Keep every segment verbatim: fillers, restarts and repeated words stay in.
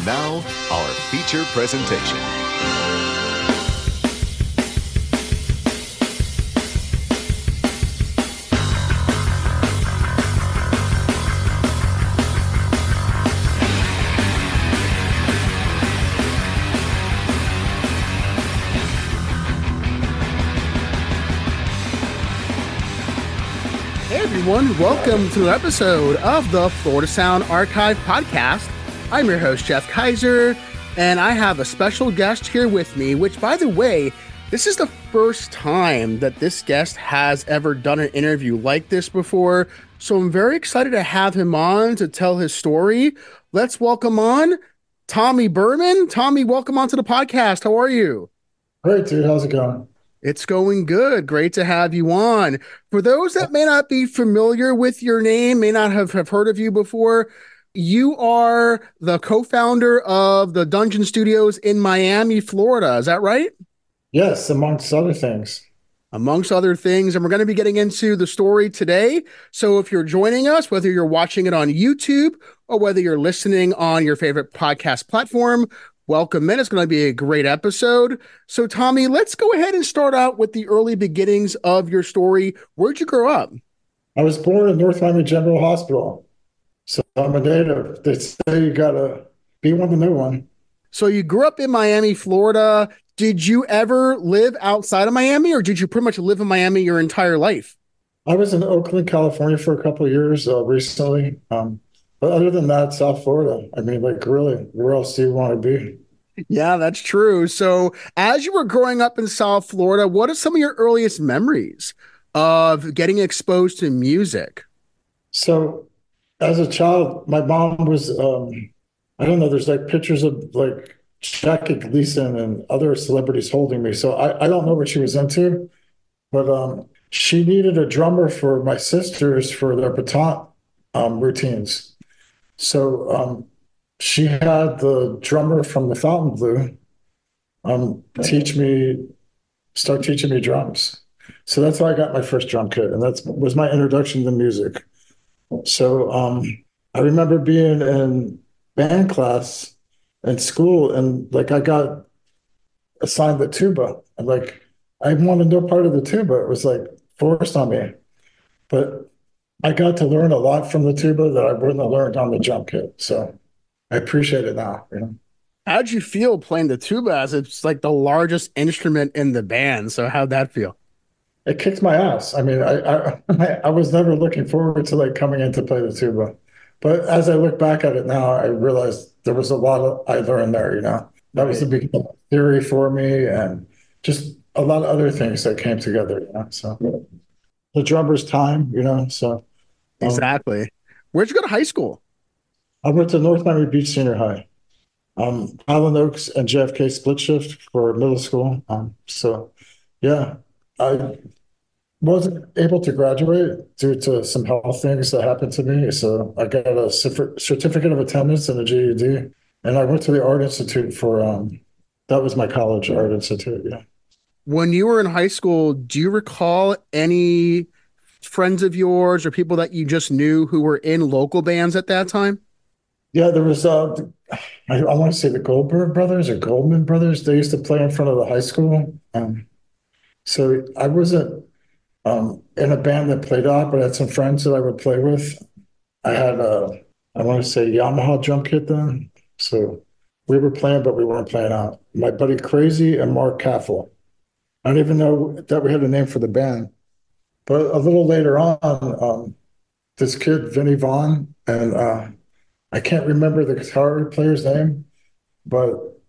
now, our feature presentation. Hey everyone, welcome to an episode of the Florida Sound Archive podcast. I'm your host, Jeff Kaiser, and I have a special guest here with me, which, by the way, this is the first time that this guest has ever done an interview like this before, so I'm very excited to have him on to tell his story. Let's welcome on Tommy Berman. Tommy, welcome onto the podcast. How are you? Great, dude. How's it going? It's going good. Great to have you on. For those that may not be familiar with your name, may not have, have heard of you before, you are the co-founder of the Dungeon Studios in Miami, Florida. Is that right? Yes, amongst other things. Amongst other things. And we're going to be getting into the story today. So if you're joining us, whether you're watching it on YouTube or whether you're listening on your favorite podcast platform, welcome in. It's going to be a great episode. So Tommy, let's go ahead and start out with the early beginnings of your story. Where'd you grow up? I was born in North Miami General Hospital. So I'm a native. They say you got to be one to know one. So you grew up in Miami, Florida. Did you ever live outside of Miami, or did you pretty much live in Miami your entire life? I was in Oakland, California for a couple of years uh, recently. Um, but other than that, South Florida. I mean, like, really, where else do you want to be? Yeah, that's true. So as you were growing up in South Florida, what are some of your earliest memories of getting exposed to music? So as a child, my mom was, um, I don't know, there's like pictures of like Jackie Gleason and other celebrities holding me. So I, I don't know what she was into, but um, she needed a drummer for my sisters for their baton um, routines. So um, she had the drummer from the Fontainebleau um, teach me, start teaching me drums. So that's how I got my first drum kit, and that was my introduction to music. So um, I remember being in band class in school, and like I got assigned the tuba, and like I wanted no part of the tuba. It was like forced on me, but I got to learn a lot from the tuba that I wouldn't have learned on the drum kit. So I appreciate it now. You know? How'd you feel playing the tuba, as it's like the largest instrument in the band? So how'd that feel? It kicked my ass. I mean, I, I I was never looking forward to like coming in to play the tuba, but as I look back at it now, I realized there was a lot of I learned there. You know, that was the beginning of theory for me, and just a lot of other things that came together. You know, so the drummer's time. You know, so um, exactly. Where'd you go to high school? I went to North Miami Beach Senior High, um, Highland Oaks and J F K split shift for middle school. Um, so yeah, I wasn't able to graduate due to some health things that happened to me. So I got a certificate of attendance and a G E D, and I went to the Art Institute for, um, that was my college, Art Institute, yeah. When you were in high school, do you recall any friends of yours or people that you just knew who were in local bands at that time? Yeah, there was, uh, I, I want to say the Goldberg brothers or Goldman brothers. They used to play in front of the high school. Um, so I wasn't Um, in a band that played out, but I had some friends that I would play with. I had a, I want to say Yamaha drum kit then. So we were playing, but we weren't playing out. My buddy Crazy and Mark Caffel. I don't even know that we had a name for the band. But a little later on, um, this kid, Vinny Vaughn, and uh, I can't remember the guitar player's name, but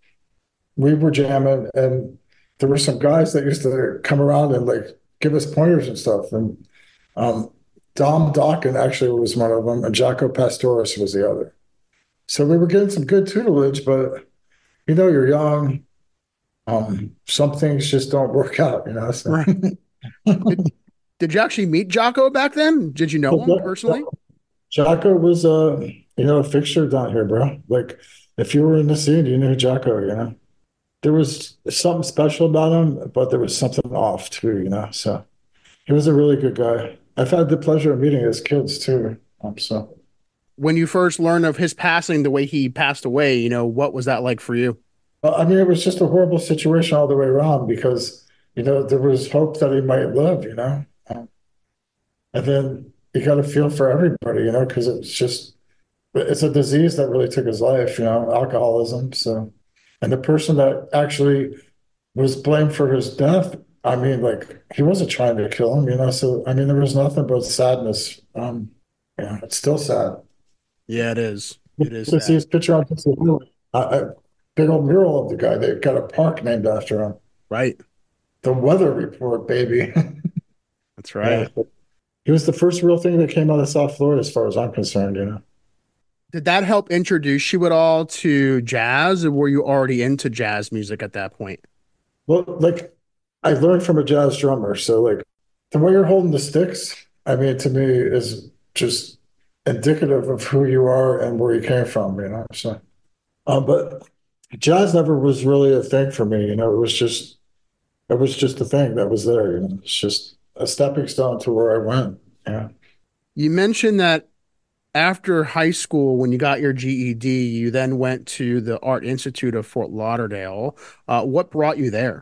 we were jamming, and there were some guys that used to come around and like give us pointers and stuff. And um, Dom Dokken actually was one of them, and Jaco Pastorius was the other. So we were getting some good tutelage, but you know, you're young. Um, some things just don't work out, you know. So. Right. did, did you actually meet Jaco back then? Did you know him personally? Jaco was a, you know, a fixture down here, bro. Like if you were in the scene, you knew Jaco, you know. There was something special about him, but there was something off too, you know. So he was a really good guy. I've had the pleasure of meeting his kids too. Um, so when you first learned of his passing, the way he passed away, you know, what was that like for you? Well, I mean, it was just a horrible situation all the way around because, you know, there was hope that he might live, you know. Um, and then you got to feel for everybody, you know, because it's just, it's a disease that really took his life, you know, alcoholism. So, and the person that actually was blamed for his death, I mean, like, he wasn't trying to kill him, you know. So, I mean, there was nothing but sadness. Um, yeah, it's still sad. Yeah, it is. It is To see sad. his picture on the a, a big old mural of the guy. They got a park named after him. Right. The weather report, baby. That's Yeah, right. he was the first real thing that came out of South Florida, as far as I'm concerned. You know. Did that help introduce you at all to jazz, or were you already into jazz music at that point? Well, like I learned from a jazz drummer, so like the way you're holding the sticks, I mean, to me, is just indicative of who you are and where you came from. You know. So, um, but jazz never was really a thing for me. You know, it was just it was just a thing that was there. You know, it's just a stepping stone to where I went. Yeah. You mentioned that after high school, when you got your G E D, you then went to the Art Institute of Fort Lauderdale. Uh, what brought you there?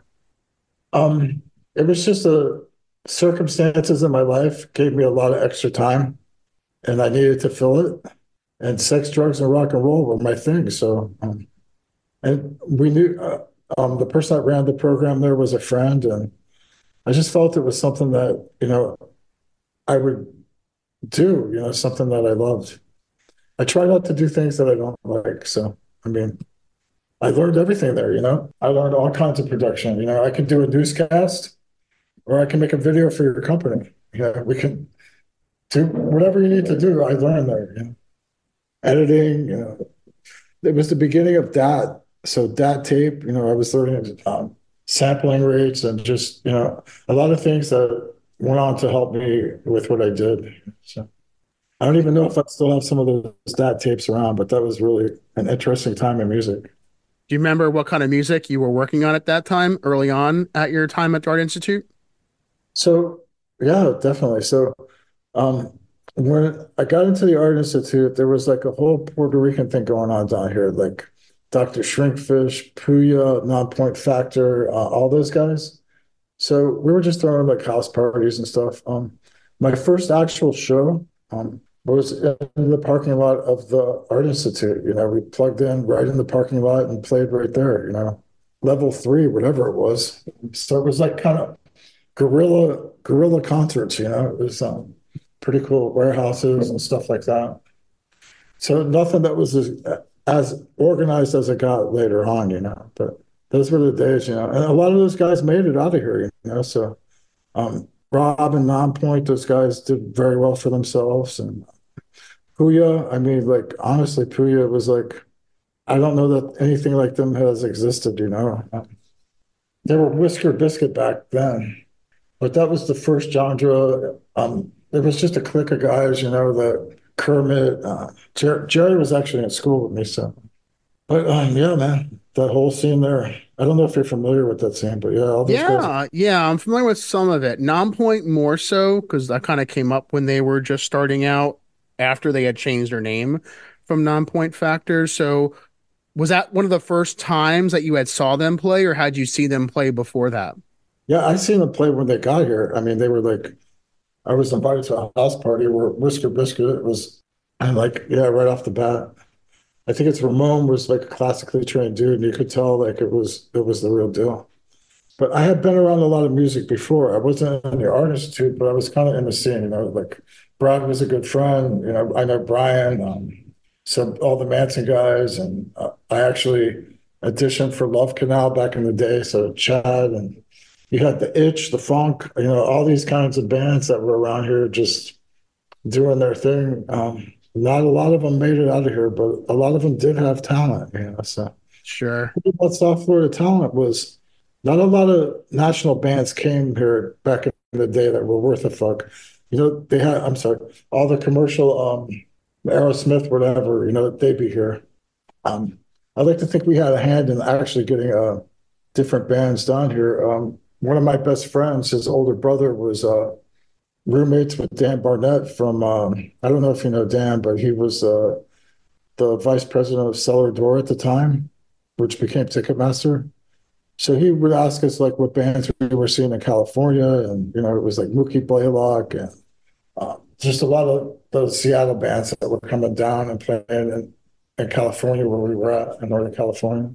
Um, it was just a circumstances in my life gave me a lot of extra time, and I needed to fill it. And sex, drugs, and rock and roll were my thing. So, um, and we knew uh, um, the person that ran the program there was a friend, and I just felt it was something that you know I would do. You know, something that I loved. I try not to do things that I don't like. So, I mean, I learned everything there. You know, I learned all kinds of production. You know, I could do a newscast, or I can make a video for your company. Yeah, we can do whatever you need to do. I learned there. You know, editing. You know, it was the beginning of that. So that tape. You know, I was learning um, sampling rates and just you know a lot of things that went on to help me with what I did. So I don't even know if I still have some of those stat tapes around, but that was really an interesting time in music. Do you remember what kind of music you were working on at that time, early on at your time at the Art Institute? So yeah, definitely. So um, when I got into the Art Institute, there was like a whole Puerto Rican thing going on down here, like doctor Shrinkfish, Puya, Non-Point Factor, uh, all those guys. So we were just throwing like house parties and stuff. Um, my first actual show um, was in the parking lot of the Art Institute. You know, we plugged in right in the parking lot and played right there. You know, level three, whatever it was. So it was like kind of guerrilla guerrilla concerts. You know, it was um, pretty cool warehouses and stuff like that. So nothing that was as, as organized as it got later on. You know, but those were the days. You know, and a lot of those guys made it out of here. You know, so um, Rob and Nonpoint, those guys did very well for themselves. And Puya, I mean, like honestly, Puya was like, I don't know that anything like them has existed, you know. Um, they were Whisker Biscuit back then, but that was the first genre. Um, it was just a clique of guys, you know, that Kermit, uh, Jer- Jerry was actually in school with me, so. But um, yeah, man, that whole scene there. I don't know if you're familiar with that scene, but yeah, all those guys. Yeah, yeah, I'm familiar with some of it. Nonpoint more so because that kind of came up when they were just starting out after they had changed their name from Nonpoint Factor. So was that one of the first times that you had saw them play, or had you seen them play before that? Yeah, I seen them play when they got here. I mean, they were like, I was invited to a house party where Whisker Biscuit was, and like, yeah, right off the bat. I think it's Ramon was like a classically trained dude, and you could tell like it was it was the real deal. But I had been around a lot of music before. I wasn't in the Art Institute, but I was kind of in the scene. You know, like Brad was a good friend. You know, I know Brian, um, so all the Manson guys, and uh, I actually auditioned for Love Canal back in the day. So Chad and you had the Itch, the Funk, you know, all these kinds of bands that were around here just doing their thing. Um, not a lot of them made it out of here, but a lot of them did have talent. You know, so Sure. what South Florida talent was not a lot of national bands came here back in the day that were worth a fuck. You know, they had, I'm sorry, all the commercial, um, Aerosmith, whatever, you know, they'd be here. Um, I'd like to think we had a hand in actually getting uh, different bands down here. Um, one of my best friends, his older brother was uh, roommates with Dan Barnett from, um, I don't know if you know Dan, but he was uh, the vice president of Cellar Door at the time, which became Ticketmaster. So he would ask us like what bands we were seeing in California, and you know it was like Mookie Blaylock and uh, just a lot of those Seattle bands that were coming down and playing in, in California where we were at in Northern California.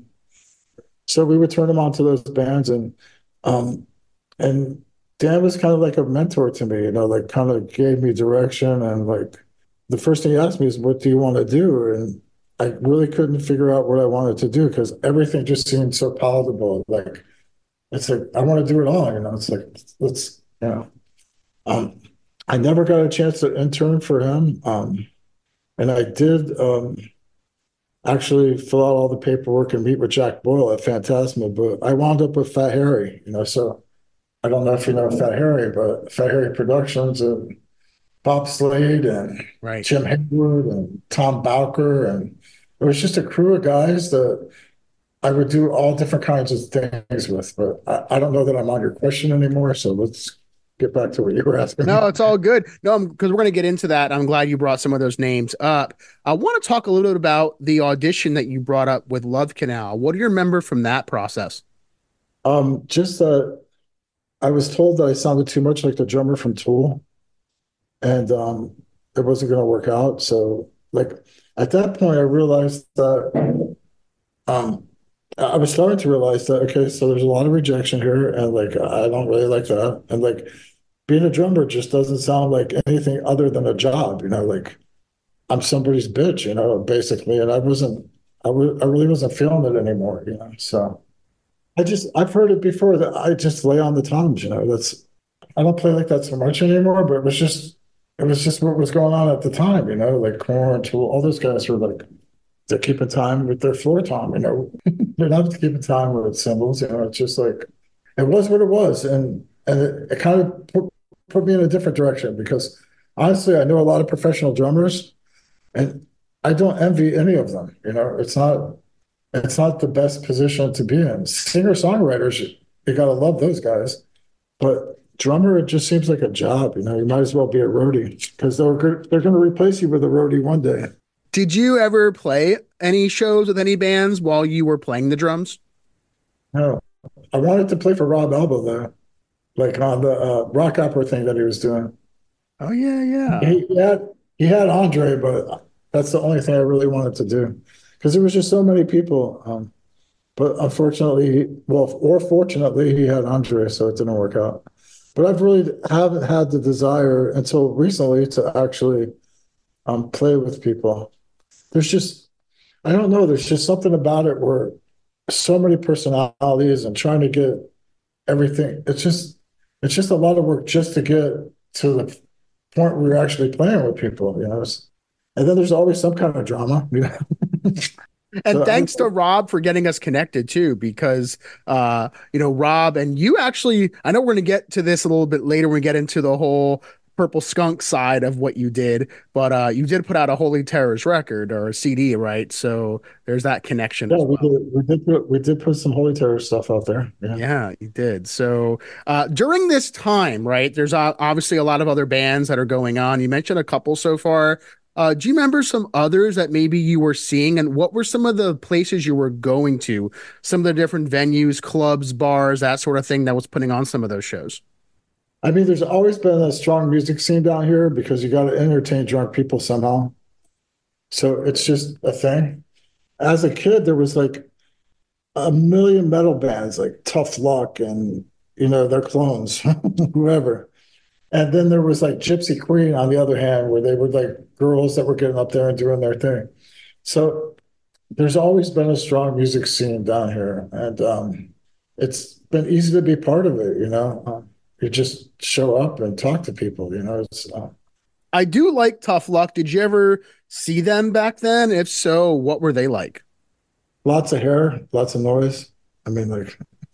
So we would turn them on to those bands, and um, and Dan was kind of like a mentor to me, you know, like kind of gave me direction, and like the first thing he asked me is, "What do you want to do?" And I really couldn't figure out what I wanted to do because everything just seemed so palatable. Like it's like I want to do it all, you know. It's like let's, you know. Um, I never got a chance to intern for him, um, and I did um, actually fill out all the paperwork and meet with Jack Boyle at Phantasma, but I wound up with Fat Harry, you know. So I don't know if you know Fat Harry, but Fat Harry Productions and Bob Slade and Right. Jim Hayward and Tom Bowker, and it was just a crew of guys that I would do all different kinds of things with. But I, I don't know that I'm on your question anymore, so let's get back to what you were asking me. No, it's all good. No, because we're going to get into that. I'm glad you brought some of those names up. I want to talk a little bit about the audition that you brought up with Love Canal. What do you remember from that process? Um, just that I was told that I sounded too much like the drummer from Tool, and um, it wasn't going to work out. So, like at that point, I realized that um, I was starting to realize that okay, so there's a lot of rejection here, and like I don't really like that, and like being a drummer just doesn't sound like anything other than a job, you know, like I'm somebody's bitch, you know, basically, and I wasn't, I, re- I really wasn't feeling it anymore, you know, so I just, I've heard it before that I just lay on the toms, you know, that's, I don't play like that so much anymore, but it was just, it was just what was going on at the time, you know, like Korn, Tool, all those guys were like, they're keeping time with their floor tom, you know, they're not keeping time with cymbals, you know, it's just like, it was what it was. And, and it, it kind of put, put me in a different direction because honestly, I know a lot of professional drummers and I don't envy any of them. You know, it's not, it's not the best position to be in. Singer-songwriters, you got to love those guys. But drummer, it just seems like a job. You know, you might as well be a roadie because they're they're going to replace you with a roadie one day. Did you ever play any shows with any bands while you were playing the drums? No, I wanted to play for Rob Alba though, like on the uh, rock opera thing that he was doing. Oh yeah, yeah. He, he had he had Andre, but that's the only thing I really wanted to do because there was just so many people. Um, but unfortunately, well, or fortunately, he had Andre, so it didn't work out. But I've really haven't had the desire until recently to actually um, play with people. There's just, I don't know, there's just something about it where so many personalities and trying to get everything. It's just, it's just a lot of work just to get to the point where you're actually playing with people, you know. And then there's always some kind of drama, you know. And So thanks I, to Rob for getting us connected too, because uh, you know, Rob and you actually, I know we're gonna get to this a little bit later when we get into the whole Purple Skunk side of what you did, but uh, you did put out a Holy Terrors record or a C D, right? So there's that connection yeah, as we well. did, we did put, we did put some Holy Terror stuff out there. Yeah. Yeah, you did. So uh, during this time, right, there's uh, obviously a lot of other bands that are going on. You mentioned a couple so far. Uh, do you remember some others that maybe you were seeing, and what were some of the places you were going to? Some of the different venues, clubs, bars, that sort of thing that was putting on some of those shows? I mean, there's always been a strong music scene down here because you got to entertain drunk people somehow. So it's just a thing. As a kid, there was like a million metal bands like Tough Luck and, you know, their clones, whoever. And then there was like Gypsy Queen on the other hand, where they were like girls that were getting up there and doing their thing. So there's always been a strong music scene down here. And um, it's been easy to be part of it, you know. Um, you just show up and talk to people, you know. It's, uh, I do like Tough Luck. Did you ever see them back then? If so, what were they like? lots of hair, lots of noise. I mean, like,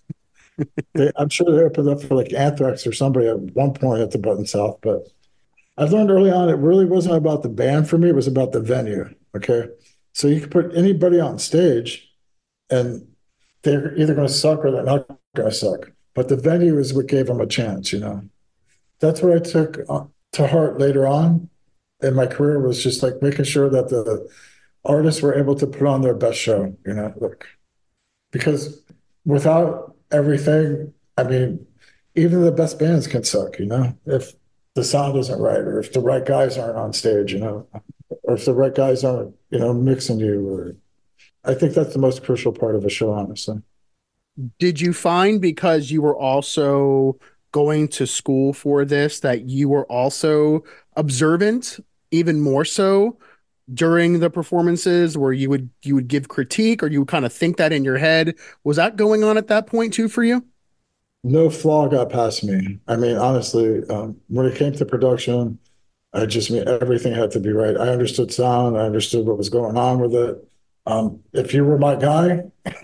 they, I'm sure they opened up for like Anthrax or somebody at one point at the Button South, but I learned early on it really wasn't about the band for me, it was about the venue. Okay. So you could put anybody on stage and they're either going to suck or they're not going to suck. But the venue is what gave them a chance, you know. that's what I took uh, to heart later on in my career, was just like making sure that the artists were able to put on their best show, you know, like, because without everything, I mean, even the best bands can suck, you know, if the sound isn't right, or if the right guys aren't on stage, you know, or if the right guys aren't, you know, mixing you. Or I think that's the most crucial part of a show, honestly. Did you find, because you were also going to school for this, that you were also observant, even more so during the performances, where you would you would give critique, or you would kind of think that in your head? Was that going on at that point too for you? No flaw got past me. I mean, honestly, um, when it came to production, I just mean everything had to be right. I understood sound. I understood what was going on with it. Um, if you were my guy,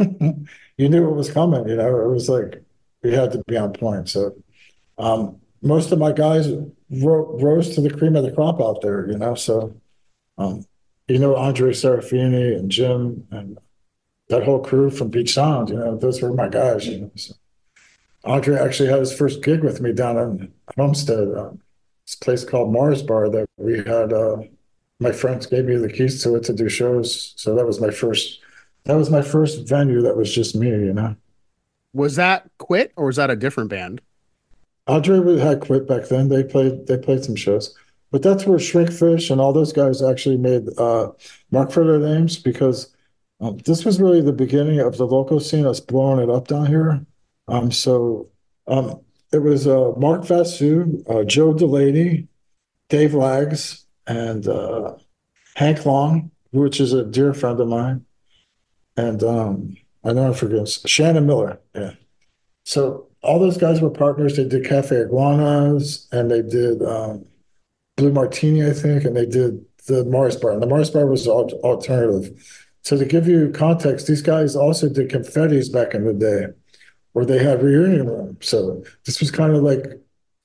you knew what was coming. You know, it was like we had to be on point. So um, most of my guys ro- rose to the cream of the crop out there. You know, so um, you know Andre Serafini and Jim and that whole crew from Beach Sound. You know, those were my guys. You know, so Andre actually had his first gig with me down in Homestead. Um, this place called Mars Bar that we had. Uh, my friends gave me the keys to it to do shows, so that was my first. That was my first venue that was just me. You know, Was that Quit, or was that a different band? Andre had quit back then. They played. They played some shows, but that's where Shrinkfish and all those guys actually made uh, mark for their names, because um, this was really the beginning of the local scene, us blowing it up down here. Um, so um, it was uh, Mark Vasu, uh, Joe Delaney, Dave Lags, and uh, Hank Long, which is a dear friend of mine, and um, I know I'm forgetting Shannon Miller. Yeah. So all those guys were partners. They did Cafe Iguanas, and they did um, Blue Martini, I think, and they did the Mars Bar. And the Mars Bar was al- alternative. So to give you context, these guys also did Confettis back in the day, where they had reunion room. So this was kind of like,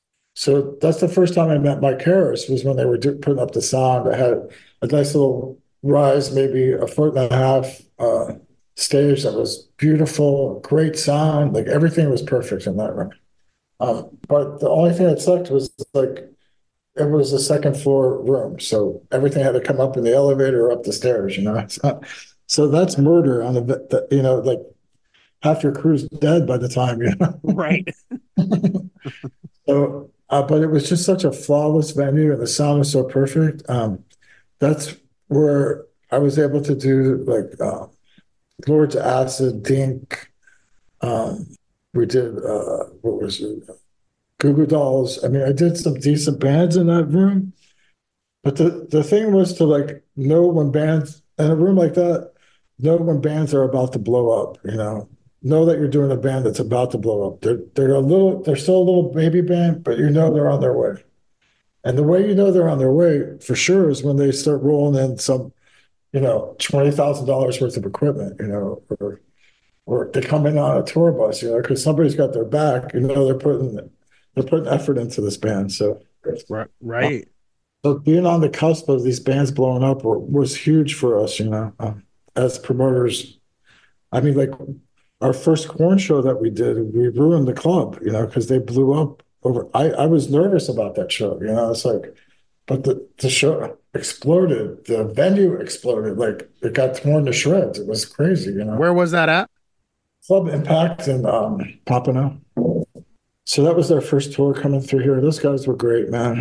so that's the first time I met Mike Harris, was when they were do, putting up the sound. I had a nice little rise, maybe a foot and a half uh, stage that was beautiful, great sound, like everything was perfect in that room. Um, but the only thing that sucked was like it was a second floor room, so everything had to come up in the elevator or up the stairs. You know, so, so that's murder on the, the you know like half your crew's dead by the time you know. Right. So, uh, but it was just such a flawless venue, and the sound was so perfect. Um, that's where I was able to do like uh, Lord's Acid, Dink. Um, we did uh, what was it? Goo Goo Dolls. I mean, I did some decent bands in that room. But the, the thing was to like know when bands in a room like that, know when bands are about to blow up, you know. Know that you're doing a band that's about to blow up. They're they're a little they're still a little baby band, but you know they're on their way. And the way you know they're on their way for sure is when they start rolling in some, you know, twenty thousand dollars worth of equipment, you know, or or they come in on a tour bus, you know, because somebody's got their back, you know, they're putting they're putting effort into this band. So Right. Right. so being on the cusp of these bands blowing up were, was huge for us, you know, um, as promoters. I mean, like our first Corn show that we did, we ruined the club, you know, because they blew up over. I, I was nervous about that show, you know. It's like, but the, the show exploded, the venue exploded, like it got torn to shreds. It was crazy, you know. Where was that at? Club Impact in um, Pompano. So that was their first tour coming through here. Those guys were great, man.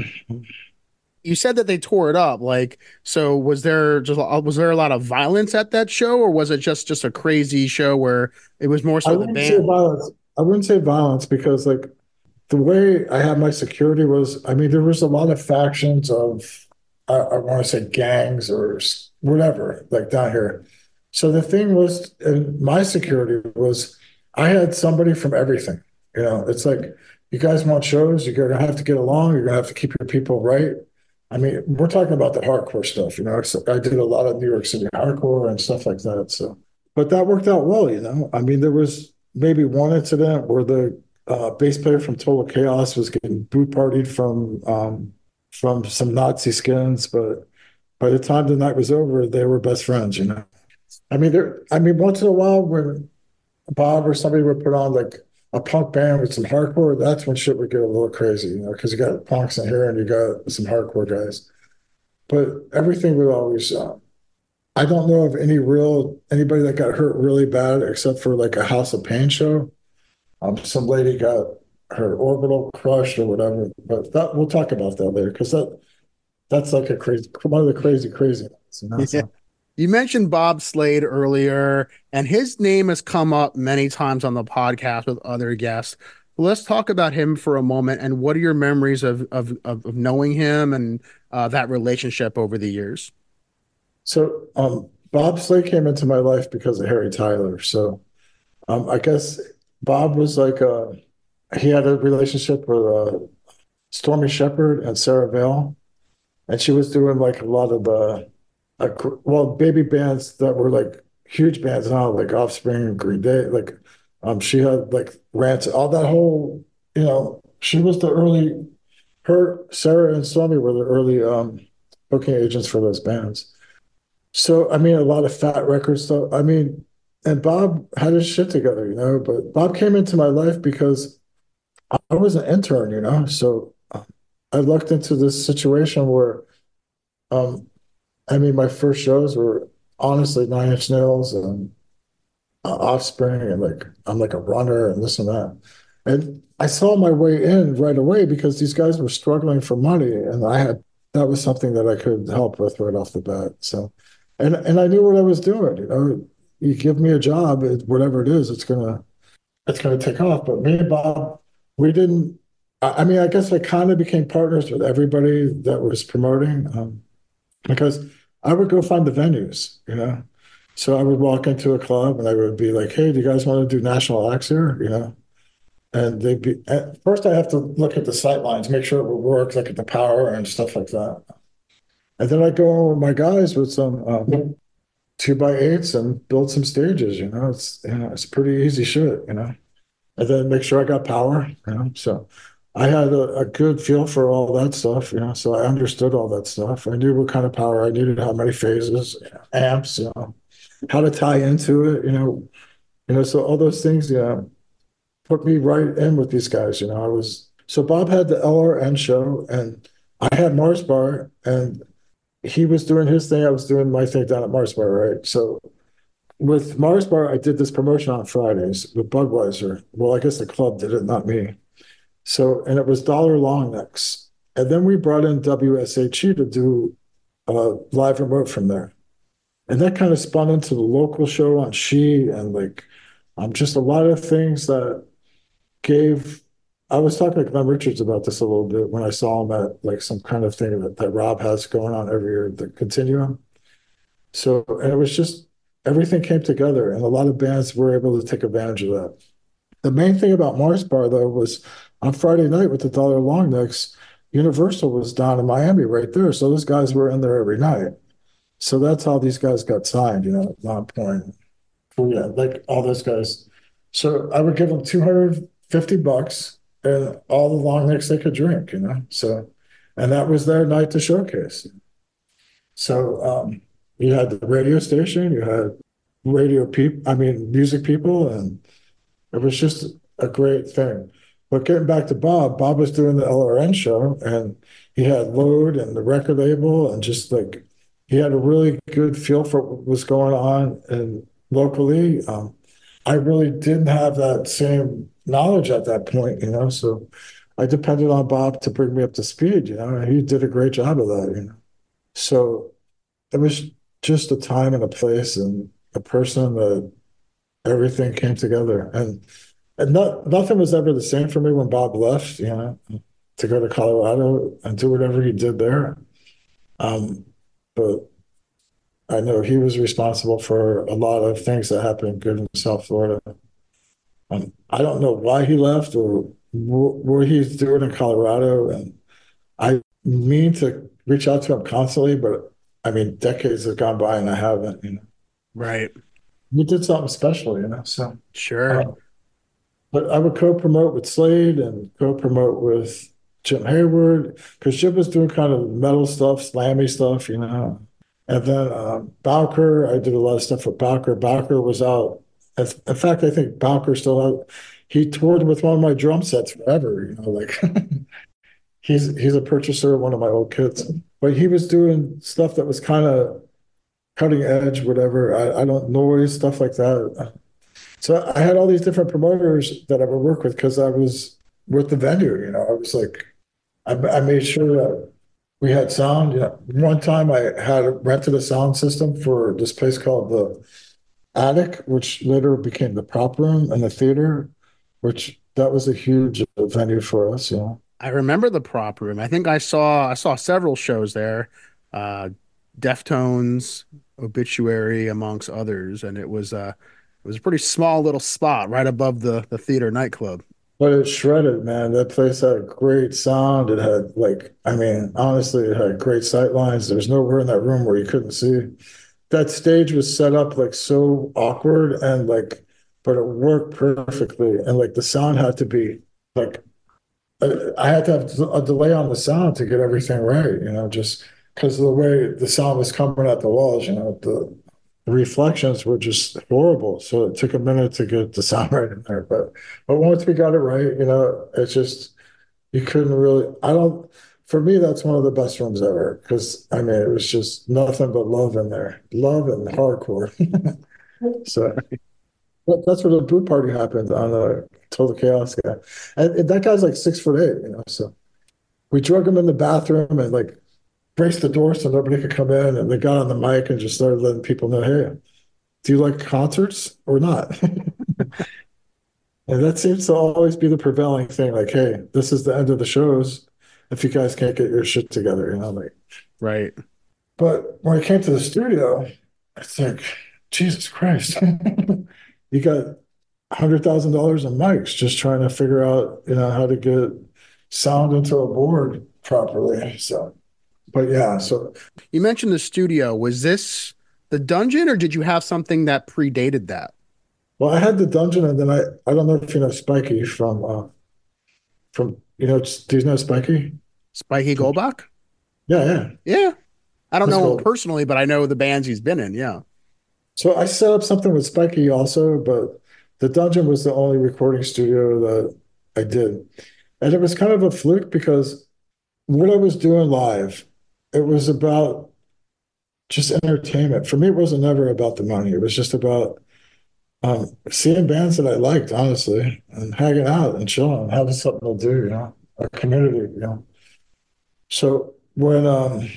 You said that they tore it up. Like, so was there just was there a lot of violence at that show, or was it just just a crazy show where it was more I so the wouldn't say band? violence. I wouldn't say violence because, like, the way I had my security was, I mean, there was a lot of factions of, I, I want to say gangs or whatever, like down here. So the thing was, and my security was, I had somebody from everything. You know, it's like, you guys want shows, you're going to have to get along, you're going to have to keep your people right. I mean, we're talking about the hardcore stuff, you know. So I did a lot of New York City hardcore and stuff like that. So, but that worked out well, you know. I mean, there was maybe one incident where the uh, bass player from Total Chaos was getting boot partied from um, from some Nazi skins, but by the time the night was over, they were best friends, you know. I mean, there. I mean, once in a while, when Bob or somebody would put on like a punk band with some hardcore, that's when shit would get a little crazy, you know, because you got punks in here and you got some hardcore guys. But everything would always, uh, I don't know of any real, anybody that got hurt really bad except for like a House of Pain show. Um, some lady got her orbital crushed or whatever, but that we'll talk about that later because that that's like a crazy, one of the crazy, crazy ones, you know? Yeah. So, You mentioned Bob Slade earlier, and his name has come up many times on the podcast with other guests. Let's talk about him for a moment. And what are your memories of of of, of knowing him and uh, that relationship over the years? so um, Bob Slade came into my life because of Harry Tyler. So um, I guess Bob was like a, he had a relationship with uh, Stormy Shepherd and Sarah Vale, and she was doing like a lot of the uh, well baby bands that were like huge bands now, like Offspring, Green Day. Like um, she had like Rants, all that whole, you know, she was the early. Her Sarah and Stormy were the early um, booking agents for those bands. So I mean, a lot of Fat Records stuff. I mean, and Bob had his shit together, you know. But Bob came into my life because I was an intern, you know. So uh, I lucked into this situation where, um, I mean, my first shows were honestly Nine Inch Nails and uh, Offspring, and like I'm like a runner and this and that. And I saw my way in right away because these guys were struggling for money, and I had that was something that I could help with right off the bat. So, and and I knew what I was doing. You know, you give me a job, it, whatever it is, it's gonna it's gonna take off. But me and Bob, we didn't. I I mean, I guess I kind of became partners with everybody that was promoting um, because I would go find the venues, you know. So I would walk into a club and I would be like, "Hey, do you guys want to do national acts here?" You know, and they'd be at first I have to look at the sight lines, make sure it would work, look at the power and stuff like that. And then I go on with my guys with some um, two by eights and build some stages. You know, it's you know it's pretty easy shit. You know, and then make sure I got power. You know, so I had a, a good feel for all that stuff. You know, so I understood all that stuff. I knew what kind of power I needed, how many phases, amps, you know, how to tie into it. You know, you know, so all those things. You know, put me right in with these guys. You know, I was so Bob had the L R N show, and I had Mars Bar, and he was doing his thing. I was doing my thing down at Mars Bar, right? So with Mars Bar, I did this promotion on Fridays with Budweiser. Well, I guess the club did it, not me. So, and it was Dollar Long Necks. And then we brought in W S H E to do a live remote from there. And that kind of spun into the local show on She and like um, just a lot of things that gave. I was talking to Glenn Richards about this a little bit when I saw him at like some kind of thing that, that Rob has going on every year, the Continuum. So, and it was just everything came together, and a lot of bands were able to take advantage of that. The main thing about Mars Bar, though, was on Friday night with the Dollar Long Necks, Universal was down in Miami right there. So those guys were in there every night. So that's how these guys got signed, you know, at Non Point. Yeah, like all those guys. So I would give them two hundred fifty bucks and all the long necks they could drink, you know. So, and that was their night to showcase. So um, you had the radio station, you had radio people, I mean, music people, and it was just a great thing. But getting back to Bob, Bob was doing the L R N show, and he had Load and the record label, and just like he had a really good feel for what was going on and locally. Um, I really didn't have that same knowledge at that point, you know, so I depended on Bob to bring me up to speed, you know, and he did a great job of that, you know. So it was just a time and a place and a person that everything came together. And and not, nothing was ever the same for me when Bob left, you know, to go to Colorado and do whatever he did there. Um, but I know he was responsible for a lot of things that happened good in South Florida. Um, I don't know why he left or wh- what he's doing in Colorado. And I mean to reach out to him constantly, but I mean, decades have gone by and I haven't, you know. Right. He did something special, you know, so. Sure. Uh, but I would co-promote with Slade and co-promote with Jim Hayward because Jim was doing kind of metal stuff, slammy stuff, you know. And then um, Bowker, I did a lot of stuff with Bowker. Bowker was out. In fact, I think Bowker still had, he toured with one of my drum sets forever, you know, like he's he's a purchaser of one of my old kits. But he was doing stuff that was kind of cutting edge, whatever. I, I don't noise, stuff like that. So I had all these different promoters that I would work with because I was with the venue, you know. I was like, I, I made sure that we had sound. You know, one time I had rented a sound system for this place called the Attic, which later became the Prop Room and the theater, which that was a huge venue for us, you know. I remember the Prop Room. I think I saw I saw several shows there, uh, Deftones, Obituary, amongst others, and it was uh, it was a pretty small little spot right above the the theater nightclub. But it shredded, man. That place had great sound. It had like, I mean, honestly, it had great sight lines. There's nowhere in that room where you couldn't see. That stage was set up like so awkward and like, but it worked perfectly. And like the sound had to be like, I had to have a delay on the sound to get everything right, you know, just because of the way the sound was coming at the walls, you know, the, the reflections were just horrible. So it took a minute to get the sound right in there. But but once we got it right, you know, it's just you couldn't really. I don't. For me, that's one of the best rooms ever because I mean it was just nothing but love in there, love and hardcore. So that's where the boot party happened on the Total Chaos guy, and, and that guy's like six foot eight, you know. So we drug him in the bathroom and like braced the door so nobody could come in, and they got on the mic and just started letting people know, hey, do you like concerts or not? And that seems to always be the prevailing thing. Like, hey, this is the end of the shows. If you guys can't get your shit together, you know, like. Right. But when I came to the studio, it's like, Jesus Christ, you got one hundred thousand dollars in mics just trying to figure out, you know, how to get sound into a board properly. So. But yeah, so you mentioned the studio. Was this the dungeon, or did you have something that predated that? Well, I had the dungeon, and then I I don't know if you know Spiky from uh, from you know do you know Spiky? Spiky Goldbach? Yeah, yeah, yeah. I don't That's know cool. him personally, but I know the bands he's been in. Yeah. So I set up something with Spiky also, but the dungeon was the only recording studio that I did, and it was kind of a fluke because what I was doing live. It was about just entertainment. For me, it wasn't never about the money. It was just about um, seeing bands that I liked, honestly, and hanging out and chilling and having something to do, you know, a community, you know. So when um,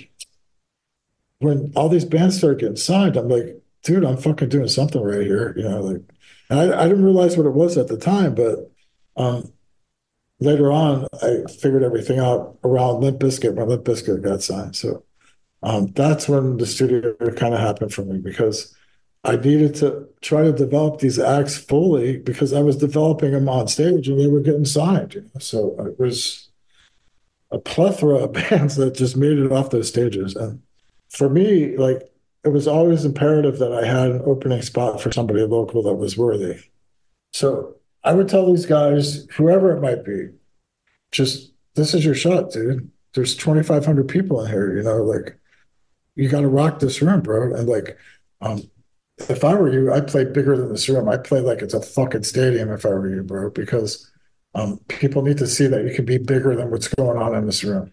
when all these bands started getting signed, I'm like, dude, I'm fucking doing something right here, you know. Like, and I, I didn't realize what it was at the time, but um, later on, I figured everything out around Limp Bizkit when Limp Bizkit got signed. So um, that's when the studio kind of happened for me because I needed to try to develop these acts fully because I was developing them on stage and they were getting signed. You know? So it was a plethora of bands that just made it off those stages. And for me, like it was always imperative that I had an opening spot for somebody local that was worthy. So I would tell these guys, whoever it might be, just this is your shot, dude. There's twenty-five hundred people in here, you know, like you got to rock this room, bro. And like, um, if I were you, I'd play bigger than this room. I'd play like it's a fucking stadium if I were you, bro, because um, people need to see that you can be bigger than what's going on in this room.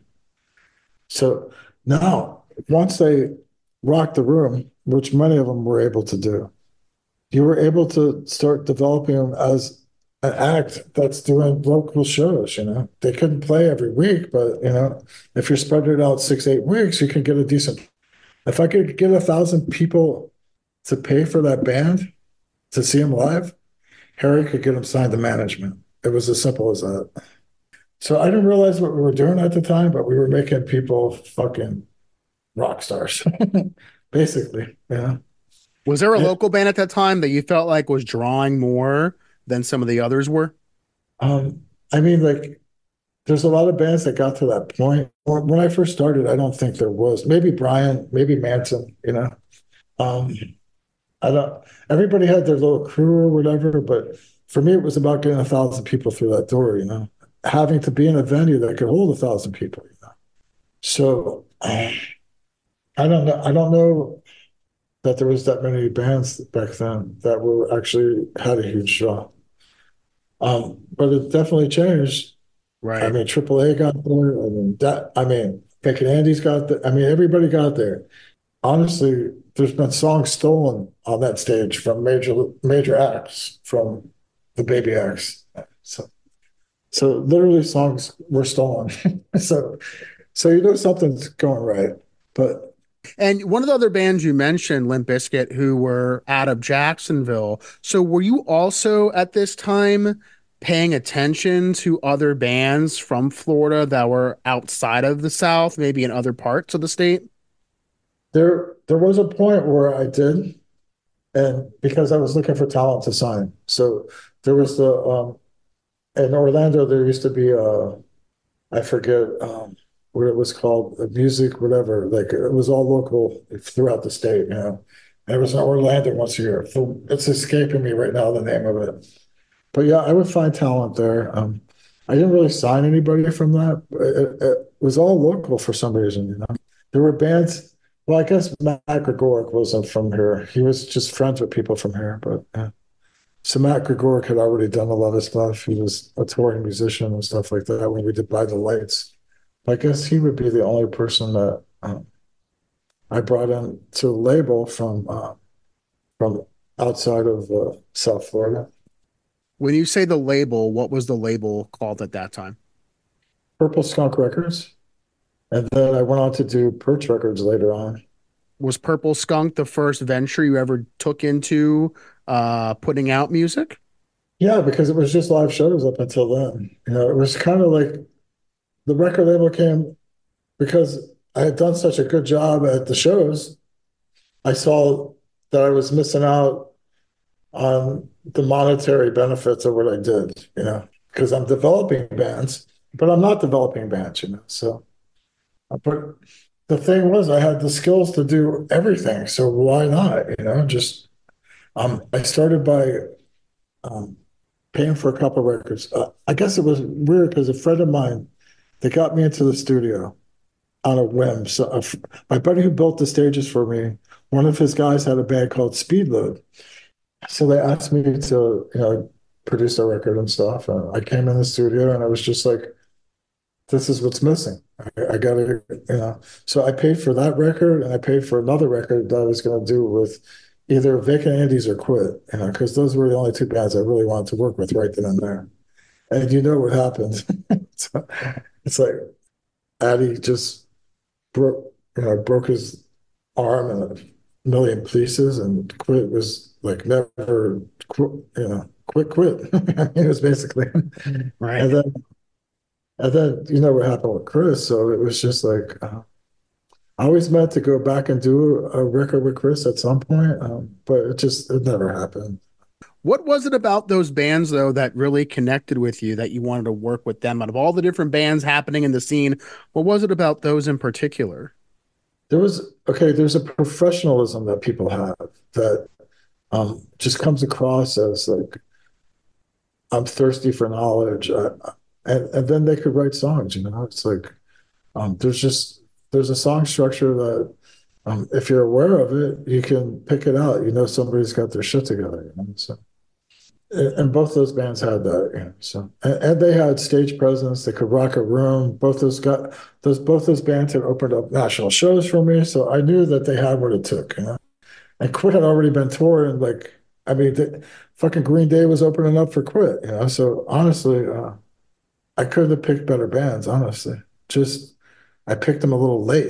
So now, once they rocked the room, which many of them were able to do, you were able to start developing them as an act that's doing local shows, you know. They couldn't play every week, but, you know, if you're spreading it out six, eight weeks, you can get a decent. If I could get a thousand people to pay for that band to see them live, Harry could get them signed to management. It was as simple as that. So I didn't realize what we were doing at the time, but we were making people fucking rock stars, basically, you know. Was there a local band at that time that you felt like was drawing more than some of the others were? Um, I mean, like, there's a lot of bands that got to that point. When I first started, I don't think there was. Maybe Brian, maybe Manson, you know. Um, I don't. Everybody had their little crew or whatever, but for me, it was about getting a thousand people through that door, you know, having to be in a venue that could hold a thousand people, you know. So um, I don't know. I don't know that there was that many bands back then that were actually had a huge draw. Um, but it definitely changed. I Right. mean, Triple A got there. I mean, that, I mean, Vic and Andy's got there. I mean, everybody got there. Honestly, there's been songs stolen on that stage from major major acts, from the baby acts. So, so literally songs were stolen. so, so you know something's going right. But And one of the other bands you mentioned, Limp Bizkit, who were out of Jacksonville. So were you also at this time paying attention to other bands from Florida that were outside of the South, maybe in other parts of the state? there, there was a point where I did, and because I was looking for talent to sign. So there was the um, in Orlando there used to be a, I forget um, what it was called, a music whatever. Like it was all local throughout the state, you know. And it was in Orlando once a year. So it's escaping me right now the name of it. But yeah, I would find talent there. Um, I didn't really sign anybody from that. It, it was all local for some reason, you know. There were bands. Well, I guess Matt Gregoric wasn't from here. He was just friends with people from here. But yeah. So Matt Gregoric had already done a lot of stuff. He was a touring musician and stuff like that when we did By the Lights. I guess he would be the only person that um, I brought in to label from uh, from outside of uh, South Florida. When you say the label, what was the label called at that time? Purple Skunk Records. And then I went on to do Perch Records later on. Was Purple Skunk the first venture you ever took into uh, putting out music? Yeah, because it was just live shows up until then. You know, it was kind of like the record label came because I had done such a good job at the shows. I saw that I was missing out on the monetary benefits of what I did, you know, because I'm developing bands, but I'm not developing bands, you know. So, but the thing was, I had the skills to do everything. So why not, you know, just, um, I started by um, paying for a couple of records. Uh, I guess it was weird because a friend of mine, they got me into the studio on a whim. So a, my buddy who built the stages for me, one of his guys had a band called Speedload. So they asked me to, you know, produce a record and stuff. And I came in the studio and I was just like, this is what's missing. I, I got to, you know. So I paid for that record and I paid for another record that I was going to do with either Vic and Andy's or Quit, you know, because those were the only two bands I really wanted to work with right then and there. And you know what happened. So it's like Addy just broke, you know, broke his arm in a million pieces, and Quit was like never, you know, quit, quit. It was basically, and Right. then, and then you know what happened with Chris. So it was just like uh, I always meant to go back and do a record with Chris at some point, um, but it just it never happened. What was it about those bands, though, that really connected with you that you wanted to work with them? Out of all the different bands happening in the scene, what was it about those in particular? There was okay. There's a professionalism that people have that um, just comes across as like I'm thirsty for knowledge, uh, and and then they could write songs. You know, it's like um, there's just there's a song structure that um, if you're aware of it, you can pick it out. You know, somebody's got their shit together. You know, so and, and both those bands had that. You know, so and, and they had stage presence. They could rock a room. Both those got those both those bands had opened up national shows for me, so I knew that they had what it took. You know, and Quit had already been touring. Like, I mean, the, fucking Green Day was opening up for Quit. You know, so honestly, uh, I couldn't have picked better bands. Honestly, just I picked them a little late.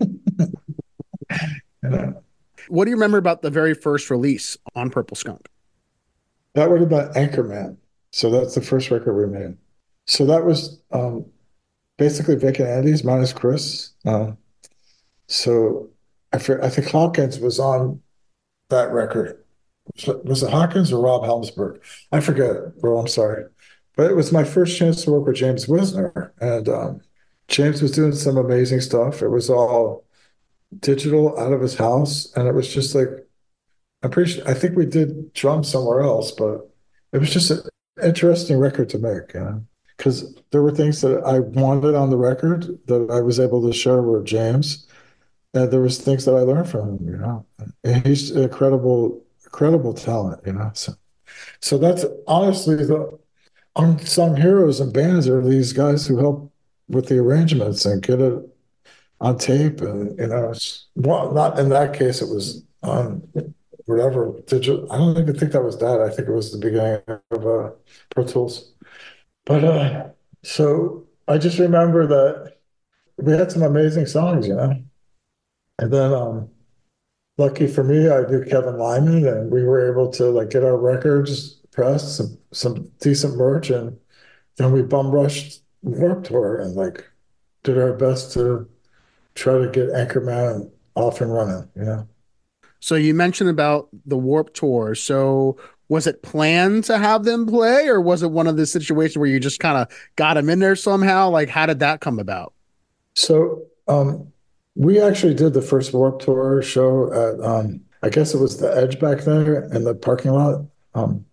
You know? What do you remember about the very first release on Purple Skunk? That would have been Anchorman. So that's the first record we made. So that was um, basically Vic and Andy's minus Chris. Uh, so I, I think Hawkins was on that record. Was it Hawkins or Rob Helmsburg? I forget, bro. I'm sorry. But it was my first chance to work with James Wisner. And um, James was doing some amazing stuff. It was all digital out of his house. And it was just like, I'm pretty sure, I think we did drums somewhere else, but it was just an interesting record to make, you know? Because there were things that I wanted on the record that I was able to share with James. And there was things that I learned from him, you know. And he's incredible, incredible talent, you know. So, so that's honestly the unsung heroes and bands are these guys who help with the arrangements and get it on tape. And, you know, it's, well, not in that case, it was on whatever digital. I don't even think that was that. I think it was the beginning of uh, Pro Tools. But uh, so I just remember that we had some amazing songs, you know. And then, um, lucky for me, I knew Kevin Lyman, and we were able to like get our records pressed, some some decent merch, and then we bum rushed Warped Tour and like did our best to try to get Anchorman off and running, you know. So you mentioned about the Warp Tour. So was it planned to have them play, or was it one of the situations where you just kind of got them in there somehow? Like, how did that come about? So um, we actually did the first Warped Tour show at um, I guess it was the Edge back there in the parking lot. Um,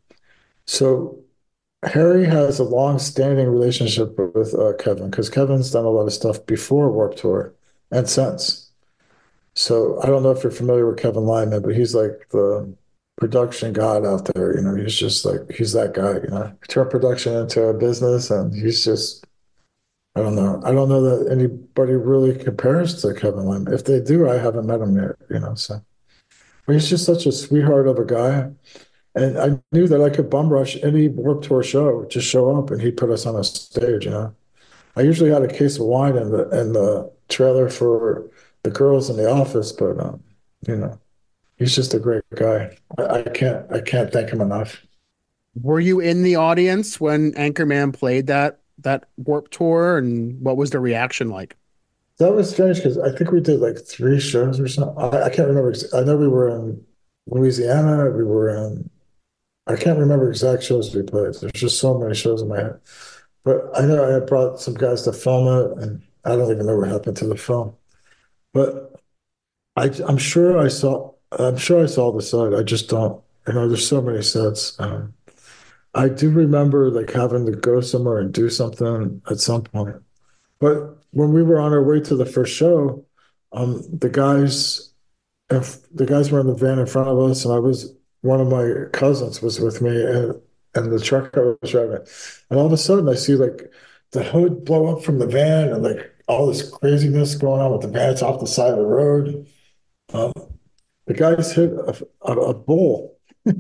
so Harry has a long-standing relationship with uh, Kevin because Kevin's done a lot of stuff before Warped Tour and since. So I don't know if you're familiar with Kevin Lyman, but he's like the production god out there. You know, he's just like he's that guy. You know, he turned production into a business, and he's just I don't know. I don't know that anybody really compares to Kevin Lyman. If they do, I haven't met him yet. You know, so but he's just such a sweetheart of a guy. And I knew that I could bum rush any Warped Tour show, just show up, and he'd put us on a stage. You know, I usually had a case of wine in the in the trailer for the girls in the office, but um, you know, he's just a great guy. I, I can't I can't thank him enough. Were you in the audience when Anchorman played that that Warp Tour, and what was the reaction like? That was strange because I think we did like three shows or something. I, I can't remember. I know we were in Louisiana. We were in. I can't remember exact shows we played. There's just so many shows in my head. But I know I had brought some guys to film it, and I don't even know what happened to the film. But I, I'm sure I saw. I'm sure I saw the site. I just don't. You know, there's so many sets. Um, I do remember like having to go somewhere and do something at some point. But when we were on our way to the first show, um, the guys, if the guys were in the van in front of us, and I was one of my cousins was with me, and and the truck I was driving, and all of a sudden I see like the hood blow up from the van, and like all this craziness going on with the van. It's off the side of the road. Um, the guys hit a, a, a bull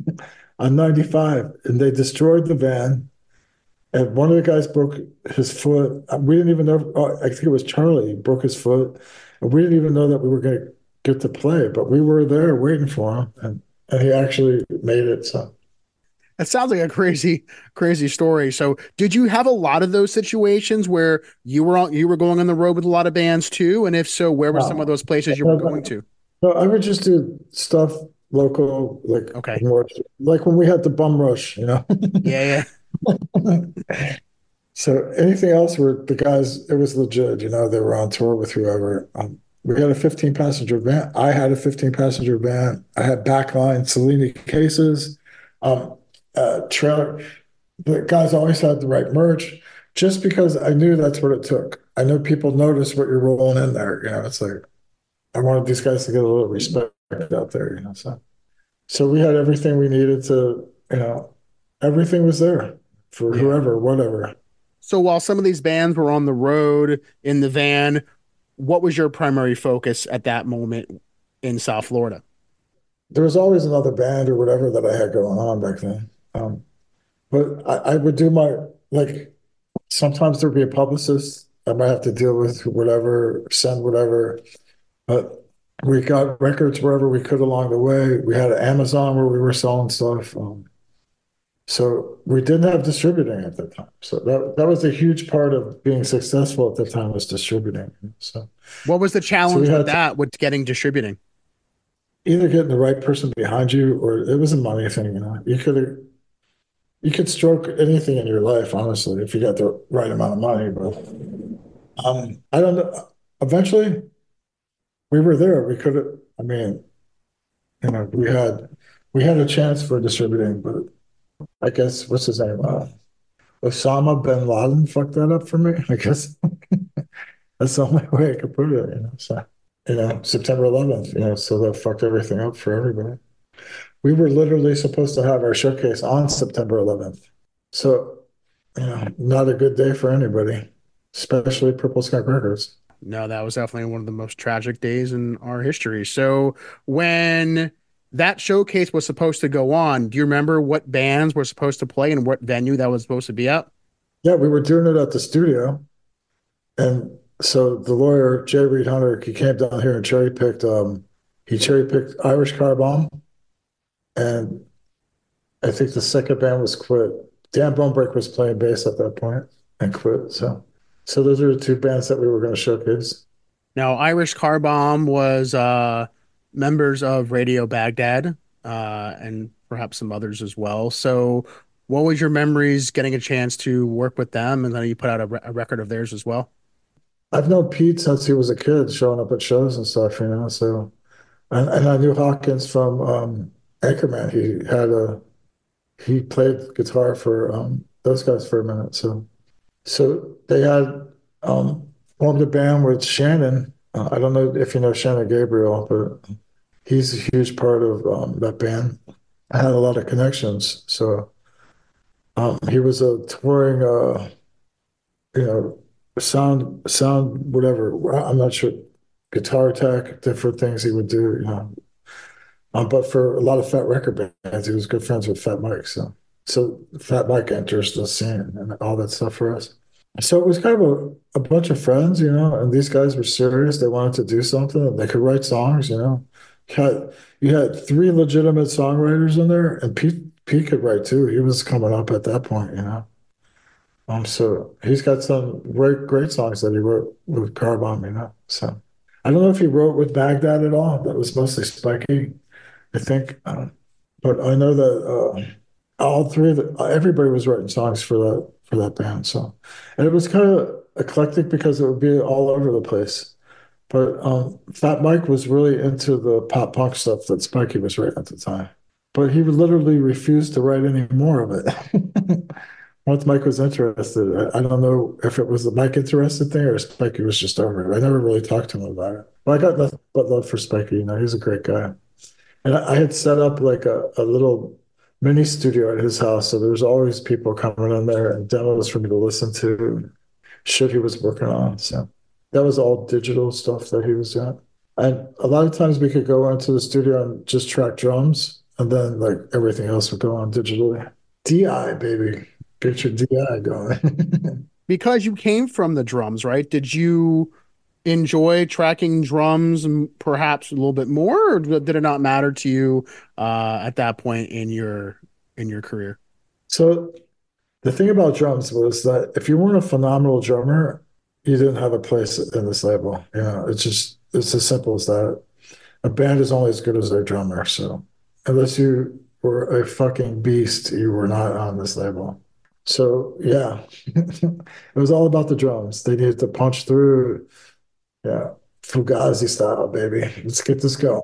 on ninety-five, and they destroyed the van. And one of the guys broke his foot. We didn't even know. Oh, I think it was Charlie. He broke his foot, and we didn't even know that we were going to get to play. But we were there waiting for him, and and he actually made it. So That sounds like a crazy, crazy story. So, did you have a lot of those situations where you were on, you were going on the road with a lot of bands too? And if so, where were some of those places you were going to? No, I would just do stuff local, like Okay. more, like when we had the Bum Rush, you know. Yeah, yeah. So anything else where the guys, it was legit, you know, they were on tour with whoever. Um, we had a fifteen passenger van. I had a fifteen passenger van. I had backline Cellini cases, um, uh, trailer. The guys always had the right merch just because I knew that's what it took. I know people notice what you're rolling in there. You know, it's like, I wanted these guys to get a little respect out there, you know, so. So we had everything we needed to, you know, everything was there for Yeah. whoever, whatever. So while some of these bands were on the road in the van, what was your primary focus at that moment in South Florida? There was always another band or whatever that I had going on back then. Um, but I, I would do my, like, sometimes there'd be a publicist I might have to deal with, whatever, send whatever. But we got records wherever we could along the way. We had Amazon where we were selling stuff. Um, so we didn't have distributing at that time. So that that was a huge part of being successful at the time was distributing. So What was the challenge so with to, that, with getting distributing? either getting the right person behind you, or it was a money thing. You know, you could you could stroke anything in your life, honestly, if you got the right amount of money. But um, I don't know. Eventually, we were there. We could have. I mean, you know, we had we had a chance for distributing, but I guess what's his name? Uh, Osama bin Laden fucked that up for me. I guess that's the only way I could put it. You know, so you know, September eleventh. You know, so that fucked everything up for everybody. We were literally supposed to have our showcase on September eleventh. So you know, not a good day for anybody, especially Purple Skunk Records. No, that was definitely one of the most tragic days in our history. So when that showcase was supposed to go on, do you remember what bands were supposed to play and what venue that was supposed to be at? Yeah, we were doing it at the studio, and so the lawyer Jay Reed Hunter, he came down here and cherry picked. Um, he cherry picked Irish Car Bomb, and I think the second band was Quit. Dan Bonebreak was playing bass at that point and Quit. So, so those are the two bands that we were going to showcase. Now, Irish Car Bomb was uh, members of Radio Baghdad uh, and perhaps some others as well. So, what was your memories getting a chance to work with them? And then you put out a, re- a record of theirs as well. I've known Pete since he was a kid, showing up at shows and stuff, you know. So, and, and I knew Hawkins from um, Anchorman. He had a he played guitar for um, those guys for a minute. So, so they had um, formed a band with Shannon. Uh, I don't know if you know Shannon Gabriel, but he's a huge part of um, that band. I had a lot of connections. So um, he was a touring, uh, you know, sound, sound, whatever. I'm not sure, guitar tech, different things he would do, you know. Um, but for a lot of Fat Record bands, he was good friends with Fat Mike. So, so Fat Mike enters the scene and all that stuff for us. So it was kind of a, a bunch of friends, you know, and these guys were serious. They wanted to do something. And they could write songs, you know. You had, you had three legitimate songwriters in there, and Pete, Pete could write too. He was coming up at that point, you know. Um, so he's got some great, great songs that he wrote with Car Bomb, you know. So I don't know if he wrote with Baghdad at all. That was mostly Spiky, I think. Um, but I know that uh, all three of the, everybody was writing songs for that for that band. So, and it was kind of eclectic because it would be all over the place. But um, Fat Mike was really into the pop punk stuff that Spiky was writing at the time. But he literally refused to write any more of it. Once Mike was interested, I, I don't know if it was the Mike interested thing or Spiky was just over it. I never really talked to him about it. But I got nothing but love for Spiky. You know, he's a great guy. And I, I had set up like a, a little mini studio at his house. So there was always people coming in there and demos for me to listen to, shit he was working on. So that was all digital stuff that he was doing. And a lot of times we could go into the studio and just track drums, and then like everything else would go on digitally. D I, baby. Get your D I going. Because you came from the drums, right? Did you enjoy tracking drums and perhaps a little bit more, or did it not matter to you uh, at that point in your in your career? So the thing about drums was that if you weren't a phenomenal drummer, you didn't have a place in this label. You know, it's just it's as simple as that. A band is only as good as their drummer. So unless you were a fucking beast, you were not on this label. So yeah, it was all about the drums. They needed to punch through. Yeah, Fugazi style, baby. Let's get this going.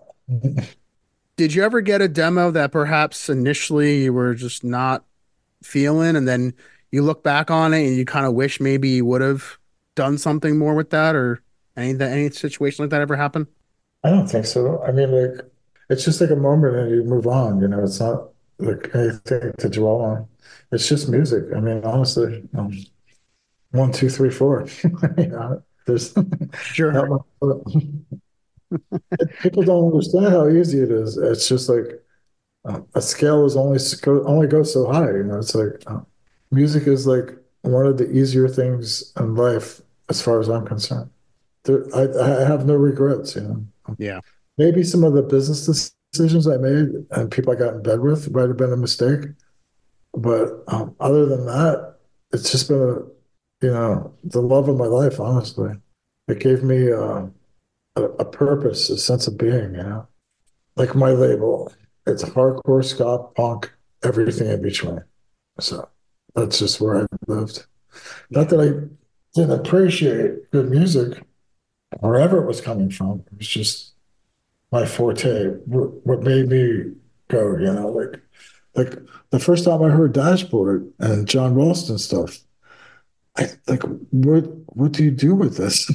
Did you ever get a demo that perhaps initially you were just not feeling, and then you look back on it and you kind of wish maybe you would have done something more with that, or any that any situation like that ever happen? I don't think so. I mean, like, it's just like a moment and you move on. You know, it's not like anything to dwell on. It's just music. I mean, honestly, um, one, two, three, four. You know, there's Sure. not much. People don't understand how easy it is. It's just like uh, a scale is only only goes so high. You know, it's like uh, music is like one of the easier things in life, as far as I'm concerned. There, I, I have no regrets. You know, Yeah. maybe some of the business decisions I made and people I got in bed with might have been a mistake, but um, other than that, it's just been a, you know, the love of my life. Honestly, it gave me uh, a, a purpose, a sense of being. You know, like my label, it's hardcore, ska, punk, everything in between. So that's just where I lived. Not that I didn't appreciate good music, wherever it was coming from. It was just my forte. What made me go, you know, like like the first time I heard Dashboard and John Ralston stuff, I like, what what do you do with this?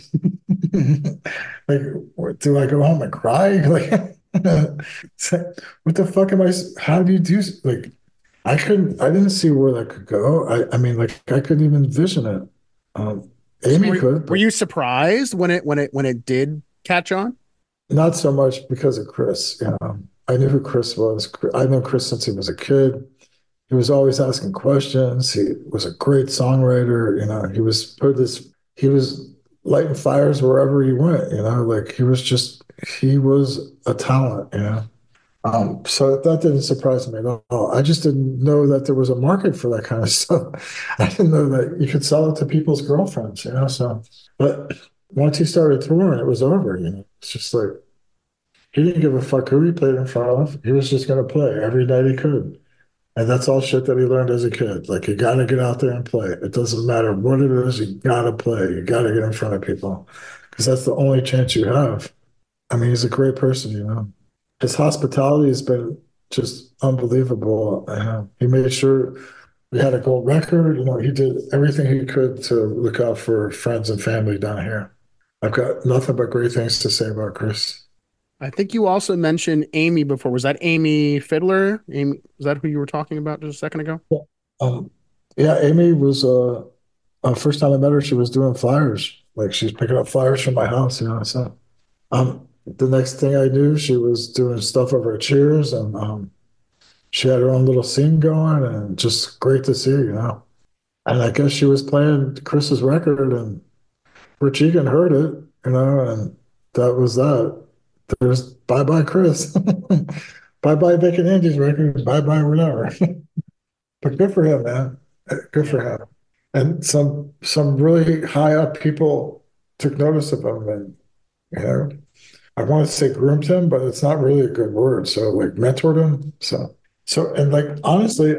Like, what, do I go home and cry? Like, it's like, what the fuck am I? How do you do like? I couldn't, I didn't see where that could go. I, I mean, like I couldn't even envision it. Um, So Amy were, could, were but you surprised when it when it when it did catch on? not so much because of Chris. You know, I knew who Chris was. I know Chris since he was a kid. He was always asking questions. He was a great songwriter. You know, he was put this. He was lighting fires wherever he went. You know, like he was just he was a talent. You know, um, so that didn't surprise me at all. I just didn't know that there was a market for that kind of stuff. I didn't know that you could sell it to people's girlfriends. You know, so but once he started touring, it was over. You know, it's just like he didn't give a fuck who he played in front of. He was just going to play every night he could. And that's all shit that he learned as a kid. Like, you got to get out there and play. It doesn't matter what it is, you got to play. You got to get in front of people because that's the only chance you have. I mean, he's a great person, you know. His hospitality has been just unbelievable. Uh, he made sure we had a gold record. You know, he did everything he could to look out for friends and family down here. I've got nothing but great things to say about Chris. I think you also mentioned Amy before. Was that Amy Fiddler? Amy, is that who you were talking about just a second ago? Um, yeah, Amy was uh, uh first time I met her, she was doing flyers. Like she was picking up flyers from my house, you know. So um the next thing I knew, she was doing stuff over at Cheers and um she had her own little scene going and just great to see, you know. And I guess she was playing Chris's record and Rich Egan heard it, you know, and that was that. There's bye bye Chris. Bye bye Vic and Andy's record. Bye bye whatever. But good for him, man. Good for him. And some some really high up people took notice of him, and you know, I want to say groomed him, but it's not really a good word. So like mentored him. So so and like honestly,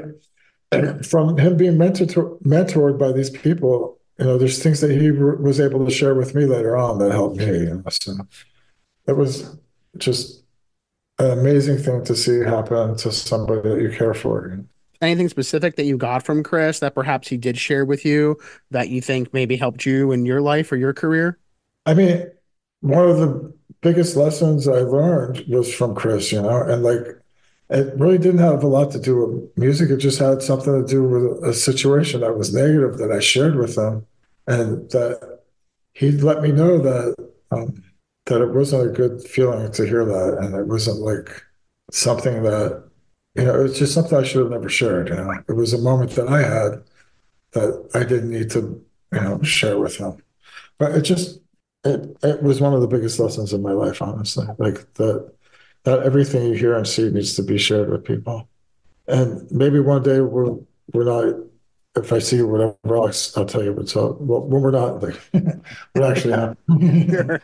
from him being mentored mentored by these people, you know, there's things that he was able to share with me later on that helped me. You know? So it was just an amazing thing to see happen to somebody that you care for. You know? Anything specific that you got from Chris that perhaps he did share with you that you think maybe helped you in your life or your career? I mean, one of the biggest lessons I learned was from Chris, you know, and like it really didn't have a lot to do with music. It just had something to do with a situation that was negative that I shared with him, and that he let me know that um, that it wasn't a good feeling to hear that, and it wasn't like something that you know, it was just something I should have never shared. You know, it was a moment that I had that I didn't need to, you know, share with him. But it just it it was one of the biggest lessons in my life, honestly. Like that that everything you hear and see needs to be shared with people. And maybe one day we're we're not. If I see whatever else, I'll tell you. But so well, when we're not, like, we're actually happy.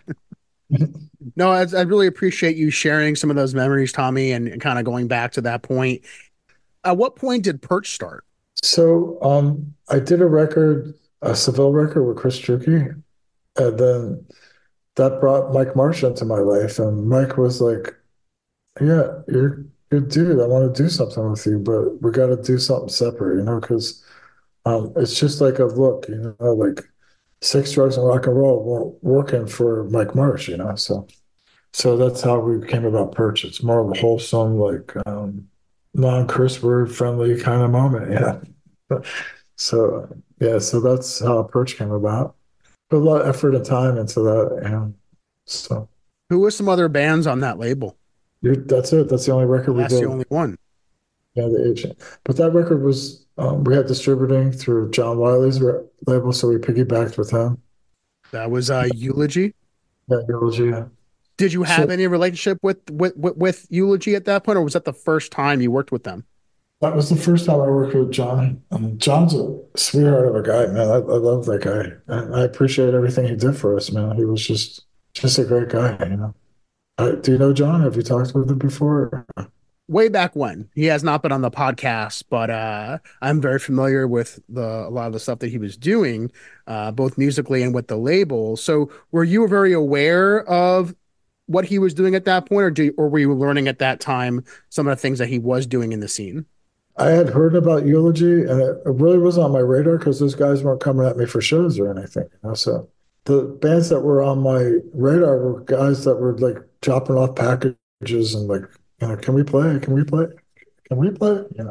No, I, I really appreciate you sharing some of those memories, Tommy, and, and kind of going back to that point. At what point did Perch start? So um, I did a record, a Seville record with Chris Drucke, and then that brought Mike Marsh into my life. And Mike was like, "Yeah, you're a good dude. I want to do something with you, but we got to do something separate, you know, because um, it's just like a look, you know, like sex, drugs, and rock and roll weren't working for Mike Marsh, you know. So, so that's how we came about Perch. It's more of a wholesome, like um, non-curse word friendly kind of moment, yeah. So yeah, so that's how Perch came about. Put a lot of effort and time into that, and so Who were some other bands on that label? you that's it. That's the only record we That's did. the only one. Yeah, the agent. But that record was um, we had distributing through John Wiley's re- label, so we piggybacked with him. That was uh, Eulogy. Yeah, Eulogy. Did you have So any relationship with, with with with Eulogy at that point, or was that the first time you worked with them? that was the first time I worked with John. Um, John's a sweetheart of a guy, man. I, I love that guy. And I appreciate everything he did for us, man. He was just just a great guy, you know. I, do you know John? Have you talked with him before? Way back when. He has not been on the podcast, but uh, I'm very familiar with the a lot of the stuff that he was doing, uh, both musically and with the label. So, were you very aware of what he was doing at that point, or do or were you learning at that time some of the things that he was doing in the scene? I had heard about Eulogy, and it, it really wasn't on my radar because those guys weren't coming at me for shows or anything, you know. So the bands that were on my radar were guys that were like dropping off packages and like, you know, can we play? Can we play? Can we play? You know, so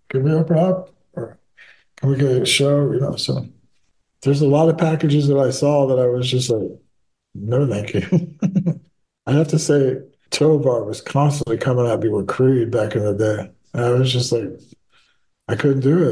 can we open up? Or can we get a show? You know, so there's a lot of packages that I saw that I was just like, no, thank you. I have to say, Tovar was constantly coming at me with Creed back in the day. And I was just like, I couldn't do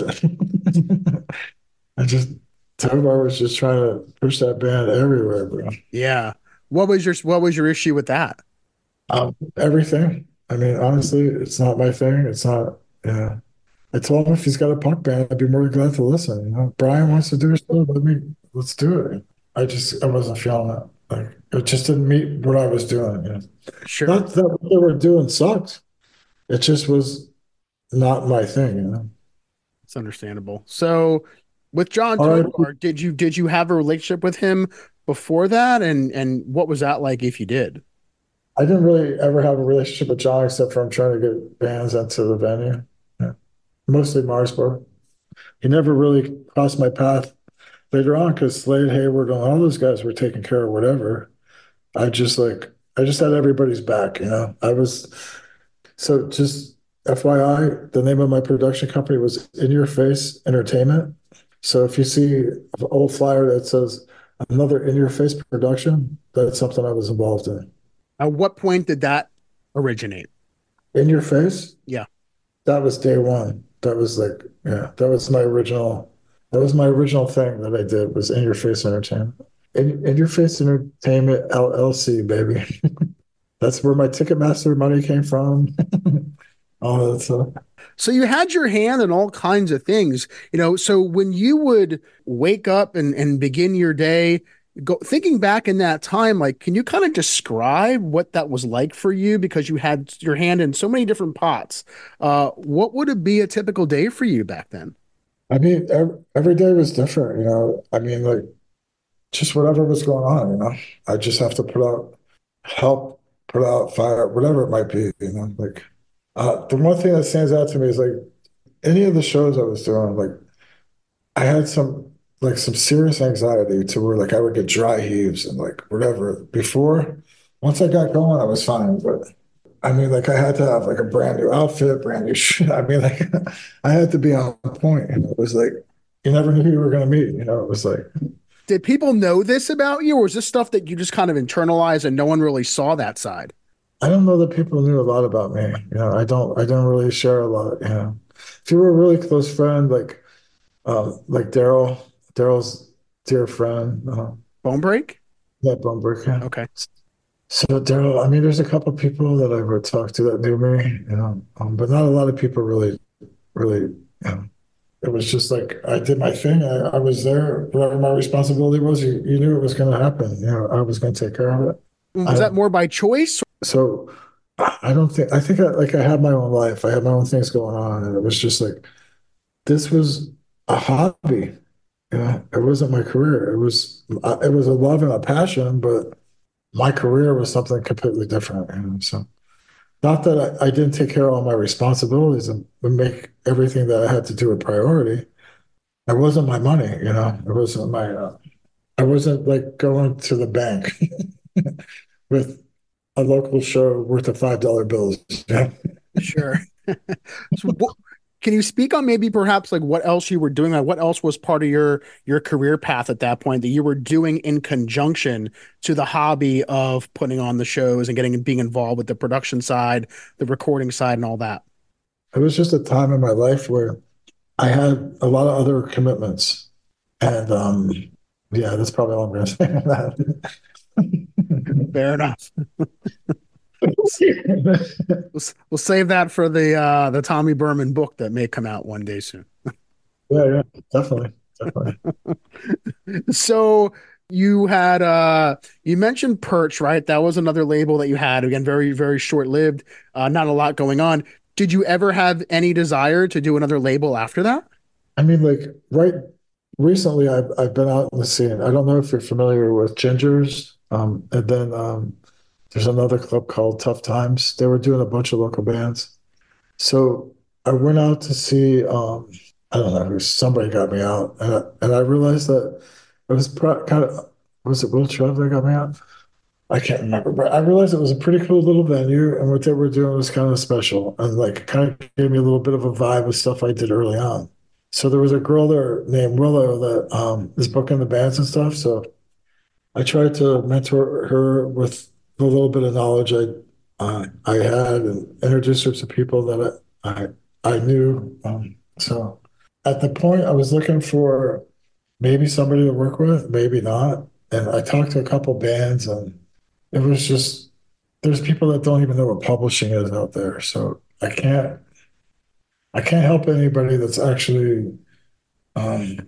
it. I just, Tovar was just trying to push that band everywhere, bro. Yeah. What was your what was your issue with that? Um, everything. I mean, honestly, it's not my thing. It's not, yeah. I told him if he's got a punk band, I'd be more than glad to listen. You know, Brian wants to do his show, let me, let's do it. I just, I wasn't feeling it. Like, it just didn't meet what I was doing. You know? Sure. Not that what they were doing sucked. It just was not my thing, you know. It's understandable. So with John All right. Tovar, did you did you have a relationship with him before that? And and what was that like if you did? I didn't really ever have a relationship with John except for I'm trying to get bands into the venue. Yeah. Mostly Marsburg. He never really crossed my path later on because Slade Hayward and all those guys were taking care of whatever. I just like I just had everybody's back, you know. I was so just F Y I, the name of my production company was In Your Face Entertainment. So if you see an old flyer that says another In Your Face production, that's something I was involved in. At what point did that originate? In Your Face? Yeah. That was day one. That was like, yeah, that was my original, that was my original thing that I did was In Your Face Entertainment. In, In Your Face Entertainment L L C, baby. That's where my Ticketmaster money came from. All that stuff. So you had your hand in all kinds of things, you know. So when you would wake up and, and begin your day, go thinking back in that time, like, can you kind of describe what that was like for you? Because you had your hand in so many different pots. Uh, what would it be a typical day for you back then? I mean, every, every day was different, you know. I mean, like, just whatever was going on, you know. I just have to put out help, put out fire, whatever it might be, you know. Like, uh, the one thing that stands out to me is like any of the shows I was doing, like, I had some like some serious anxiety to where like I would get dry heaves and like whatever. Before, once I got going, I was fine. But I mean, like I had to have like a brand new outfit, brand new shit. I mean, like I had to be on point. And it was like you never knew who you were going to meet. You know, it was like. Did people know this about you, or was this stuff that you just kind of internalized and no one really saw that side? I don't know that people knew a lot about me. You know, I don't. I don't really share a lot. You know, if you were a really close friend, like um, like Daryl, Daryl's dear friend, uh, Bone break? yeah, Bumberg, yeah. Okay. So Daryl, I mean, there's a couple of people that I would talk to that knew me, you know, um, but not a lot of people really, really, you know, it was just like I did my thing. I, I was there. Whatever my responsibility was, you, you knew it was going to happen. You know, I was going to take care of it. Was I, that more by choice? so I don't think, I think I, like I had my own life. I had my own things going on. And it was just like, this was a hobby. You know, it wasn't my career. It was, it was a love and a passion, but my career was something completely different. You know? So not that I, I didn't take care of all my responsibilities and make everything that I had to do a priority. It wasn't my money, you know. It wasn't my. Uh, I wasn't like going to the bank with a local show worth of five dollar bills. Yeah. Sure. So what, can you speak on maybe perhaps like what else you were doing? Like what else was part of your your career path at that point that you were doing in conjunction to the hobby of putting on the shows and getting being involved with the production side, the recording side, and all that? It was just a time in my life where I had a lot of other commitments, and um, yeah, that's probably all I'm going to say on that. Fair enough. we'll, we'll save that for the uh, the Tommy Berman book that may come out one day soon. Yeah, yeah, definitely, definitely. So you had uh, you mentioned Perch, right? That was another label that you had. Again, very very short lived. Uh, not a lot going on. Did you ever have any desire to do another label after that? I mean, like right recently, I've I've been out in the scene. I don't know if you're familiar with Gingers, um, and then um, there's another club called Tough Times. They were doing a bunch of local bands. So I went out to see, um, I don't know, somebody got me out. And I, and I realized that it was pro- kind of, was it Will Trev that got me out? I can't remember, but I realized it was a pretty cool little venue, and what they were doing was kind of special, and like it kind of gave me a little bit of a vibe with stuff I did early on. So there was a girl there named Willow that um, is booking the bands and stuff. So I tried to mentor her with the little bit of knowledge I uh, I had, and introduce her to people that I I, I knew. Um, so at the point, I was looking for maybe somebody to work with, maybe not. And I talked to a couple bands, and it was just there's people that don't even know what publishing is out there. So I can't I can't help anybody that's actually um,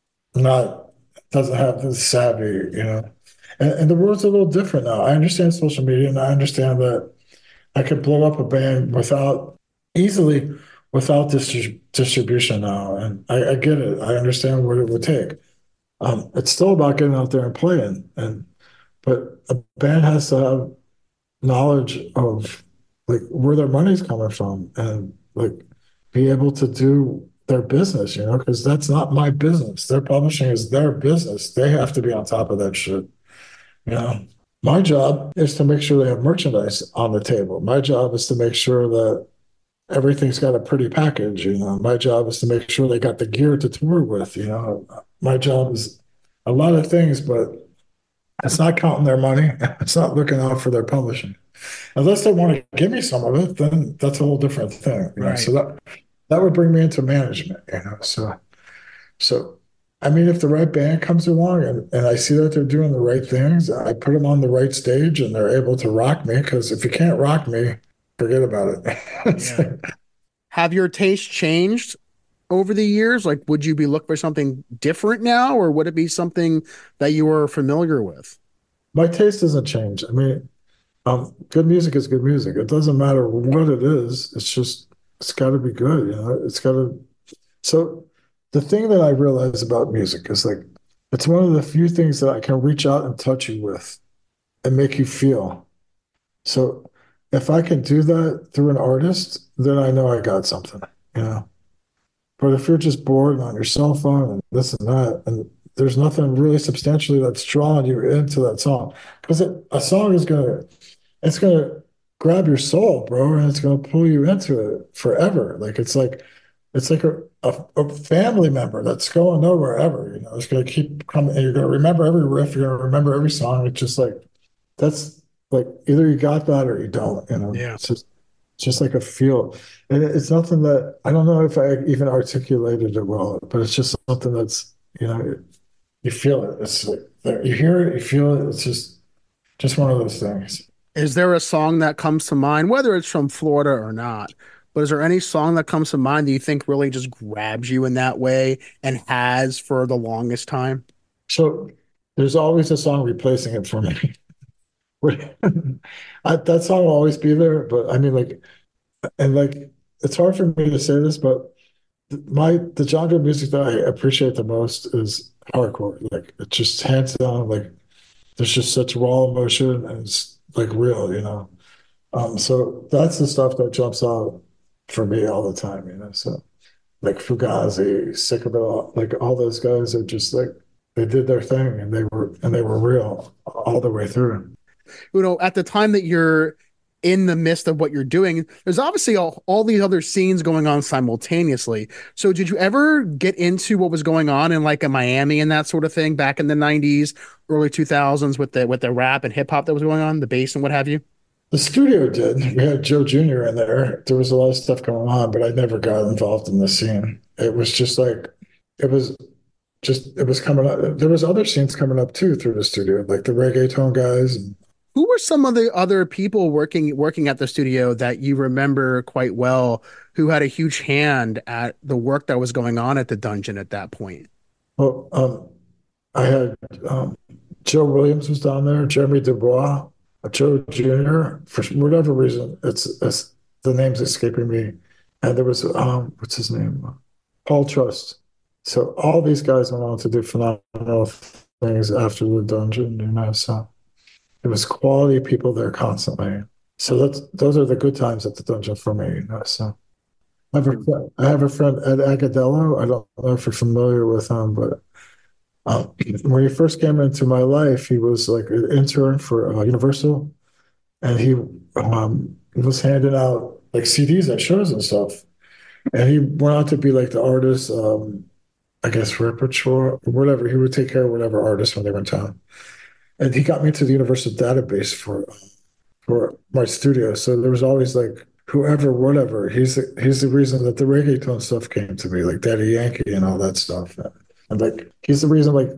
not doesn't have the savvy, you know. And, and the world's a little different now. I understand social media, and I understand that I could blow up a band without easily without distri- distribution now, and I, I get it. I understand what it would take. Um, it's still about getting out there and playing, and but a band has to have knowledge of like where their money's coming from, and like be able to do their business, you know, because that's not my business. Their publishing is their business. They have to be on top of that shit, you know. My job is to make sure they have merchandise on the table. My job is to make sure that everything's got a pretty package, you know. My job is to make sure they got the gear to tour with, you know. My job is a lot of things, but it's not counting their money. It's not looking out for their publishing. Unless they want to give me some of it, then that's a whole different thing. You know? Right. So that that would bring me into management, you know. So so I mean, if the right band comes along and, and I see that they're doing the right things, I put them on the right stage and they're able to rock me. Because if you can't rock me, forget about it. Yeah. Have your taste changed over the years? Like, would you be looking for something different now, or would it be something that you were familiar with? My taste doesn't change. I mean, um, good music is good music. It doesn't matter what it is. It's just it's got to be good. You know, it's got to. So the thing that I realize about music is like it's one of the few things that I can reach out and touch you with and make you feel. So if I can do that through an artist, then I know I got something, you know. But if you're just bored on your cell phone and this and that, and there's nothing really substantially that's drawing you into that song, because a song is gonna, it's gonna grab your soul, bro, and it's gonna pull you into it forever. Like it's like, it's like a, a, a family member that's going nowhere ever. You know, it's gonna keep coming, and you're gonna remember every riff, you're gonna remember every song. It's just like that's like either you got that or you don't. You know, Yeah. it's just just like a feel. And it's nothing that I don't know if I even articulated it well, but it's just something that's, you know, you feel it. It's like you hear it, you feel it. It's just just one of those things. Is there a song that comes to mind, whether it's from Florida or not, but is there any song that comes to mind that you think really just grabs you in that way and has for the longest time? So there's always a song replacing it for me. I, that song will always be there, but I mean, like, and like, it's hard for me to say this, but my the genre of music that I appreciate the most is hardcore. Like, it's just hands down, like, there's just such raw emotion and it's like real, you know. Um, so that's the stuff that jumps out for me all the time, you know. So like Fugazi, Sick of It All, like all those guys are just like they did their thing and they were and they were real all the way through. You know, at the time that you're in the midst of what you're doing, there's obviously all, all these other scenes going on simultaneously. So did you ever get into what was going on in like a Miami and that sort of thing back in the nineties, early two thousands with the with the rap and hip hop that was going on, the bass and what have you? The studio did. We had Joe Junior in there. There was a lot of stuff going on, but I never got involved in the scene. It was just like it was just it was coming up. There was other scenes coming up too through the studio, like the reggaeton guys. And who were some of the other people working working at the studio that you remember quite well who had a huge hand at the work that was going on at the dungeon at that point? well, um, I had um, Joe Williams was down there, Jeremy Dubois, uh, Joe Junior For whatever reason, it's, it's the name's escaping me. And there was um, what's his name, Paul Trust. So all these guys went on to do phenomenal things after the dungeon, you know. So it was quality people there constantly. So that's those are the good times at the dungeon for me, you know. So I have a friend, I have a friend Ed Agadello. I don't know if you're familiar with him, but Um, when he first came into my life, he was like an intern for uh, Universal, and he um, was handing out like C Ds at shows and stuff. And he went on to be like the artist, um, I guess repertoire or whatever. He would take care of whatever artists when they were in town. And he got me into the Universal database for for my studio. So there was always like whoever, whatever. He's the, he's the reason that the reggaeton stuff came to me, like Daddy Yankee and all that stuff. And, and like he's the reason like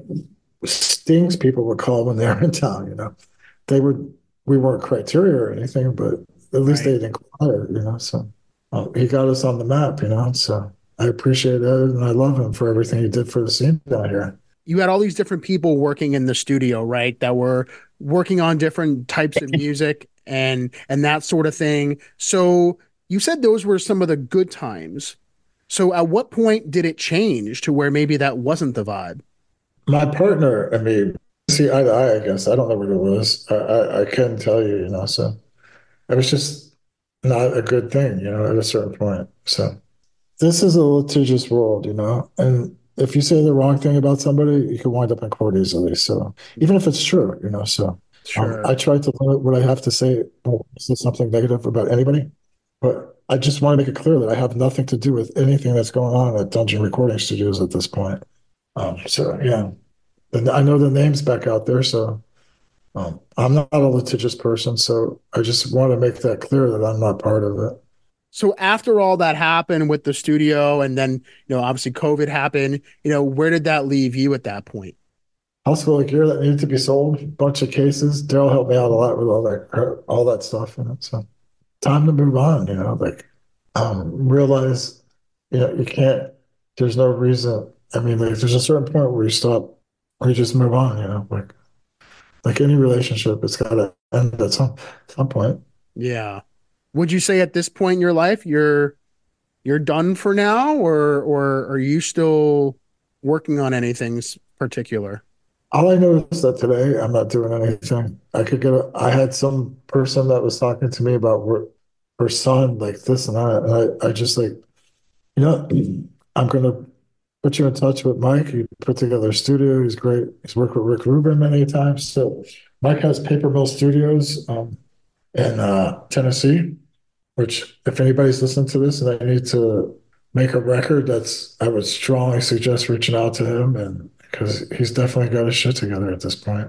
Stings people would call when they were in town. You know, they would we weren't criteria or anything, but at least Right. they'd inquire. You know, so uh, he got us on the map. You know, so I appreciate it and I love him for everything he did for the scene down here. You had all these different people working in the studio, right? That were working on different types of music and and that sort of thing. So you said those were some of the good times. So at what point did it change to where maybe that wasn't the vibe? My partner, I mean, see eye to eye, I guess. I don't know what it was. I, I, I couldn't tell you, you know, so it was just not a good thing, you know, at a certain point. So this is a litigious world, you know, and if you say the wrong thing about somebody, you can wind up in court easily. So even if it's true, you know, so um, Sure. I try to limit what I have to say, well, say something negative about anybody, but I just want to make it clear that I have nothing to do with anything that's going on at Dungeon Recording Studios at this point. Um, so yeah, and I know the name's back out there, so um, I'm not a litigious person, so I just want to make that clear that I'm not part of it. So after all that happened with the studio and then, you know, obviously COVID happened, you know, where did that leave you at that point? Hospital gear that needed to be sold, bunch of cases. Daryl helped me out a lot with all that, all that stuff, you know. So time to move on, you know. Like, um, realize, you know, you can't. There's no reason. I mean, like, there's a certain point where you stop, or you just move on, you know. Like, like any relationship, it's got to end at some some point. Yeah. Would you say at this point in your life you're you're done for now, or or are you still working on anything particular? All I know is that today I'm not doing anything. I could get a, I had some person that was talking to me about her, her son, like this and that. And I, I just like, you know, I'm going to put you in touch with Mike. He put together a studio. He's great. He's worked with Rick Rubin many times. So Mike has Paper Mill Studios um, in uh, Tennessee, which if anybody's listening to this and they need to make a record, that's I would strongly suggest reaching out to him and because he's definitely got his shit together at this point.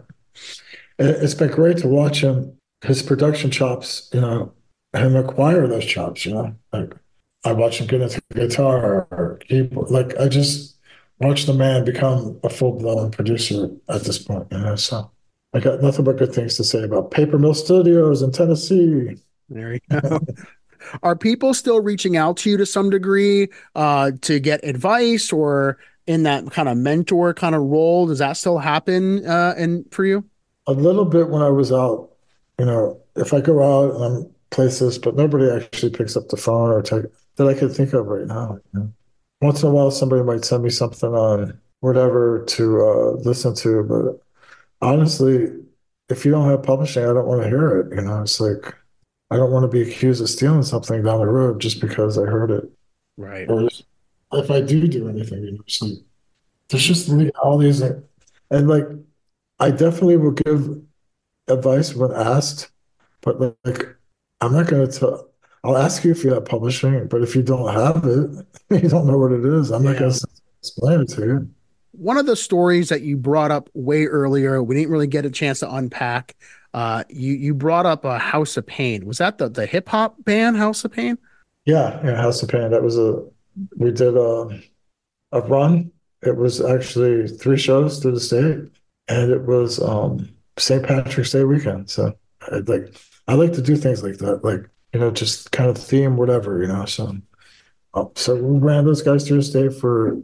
It, it's been great to watch him, his production chops, you know, him acquire those chops, you know. Like I watch him get into guitar or keyboard. Like I just watched the man become a full-blown producer at this point, you know. So I got nothing but good things to say about Paper Mill Studios in Tennessee. There you go. Are people still reaching out to you to some degree uh, to get advice or in that kind of mentor kind of role? Does that still happen uh, in for you? A little bit when I was out, you know, if I go out and I'm places, but nobody actually picks up the phone or take, that I could think of right now. You know? Once in a while, somebody might send me something on whatever to uh, listen to, but honestly, if you don't have publishing, I don't want to hear it. You know, it's like I don't want to be accused of stealing something down the road just because I heard it. Right. Or if I do do anything, you know, it's like, there's just all these, and like I definitely will give advice when asked, but like I'm not going to tell. I'll ask you if you have publishing, but if you don't have it, you don't know what it is. I'm not going Yeah. to explain it to you. One of the stories that you brought up way earlier, we didn't really get a chance to unpack. Uh, you you brought up a House of Pain. Was that the the hip hop band House of Pain? Yeah, yeah, House of Pain. That was a we did a a run. It was actually three shows through the state, and it was um Saint Patrick's Day weekend. So I like I like to do things like that, like you know, just kind of theme whatever, you know. So um, so we ran those guys through the state for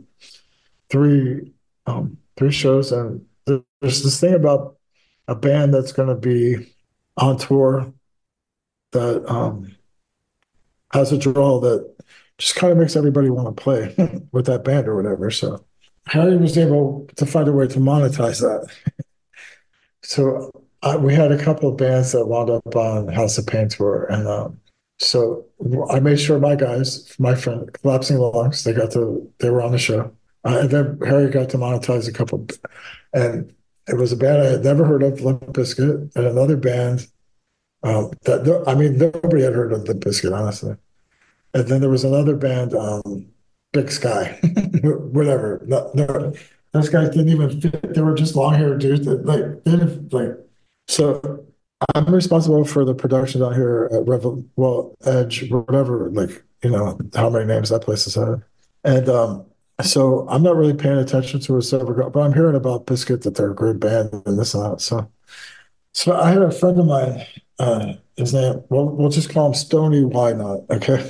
three um three shows, and there's this thing about a band that's going to be on tour that um has a draw that just kind of makes everybody want to play with that band or whatever. So Harry was able to find a way to monetize that. So uh, we had a couple of bands that wound up on House of Pain tour, and um, so I made sure my guys, my friend Collapsing Lungs, they got to, they were on the show. Uh, and then Harry got to monetize a couple, and it was a band I had never heard of, Limp Bizkit, and another band um, that I mean nobody had heard of Limp Bizkit, honestly. And then there was another band, um, Big Sky, whatever. No, no, those guys didn't even fit. They were just long haired dudes. That, like, they didn't like. So I'm responsible for the production down here at Revel, well, Edge, whatever. Like, you know, how many names that place has had. And um, so I'm not really paying attention to it, so, but I'm hearing about Biscuit that they're a great band and this and that. So, so I had a friend of mine. Uh, his name, well, we'll just call him Stony Why Not, okay?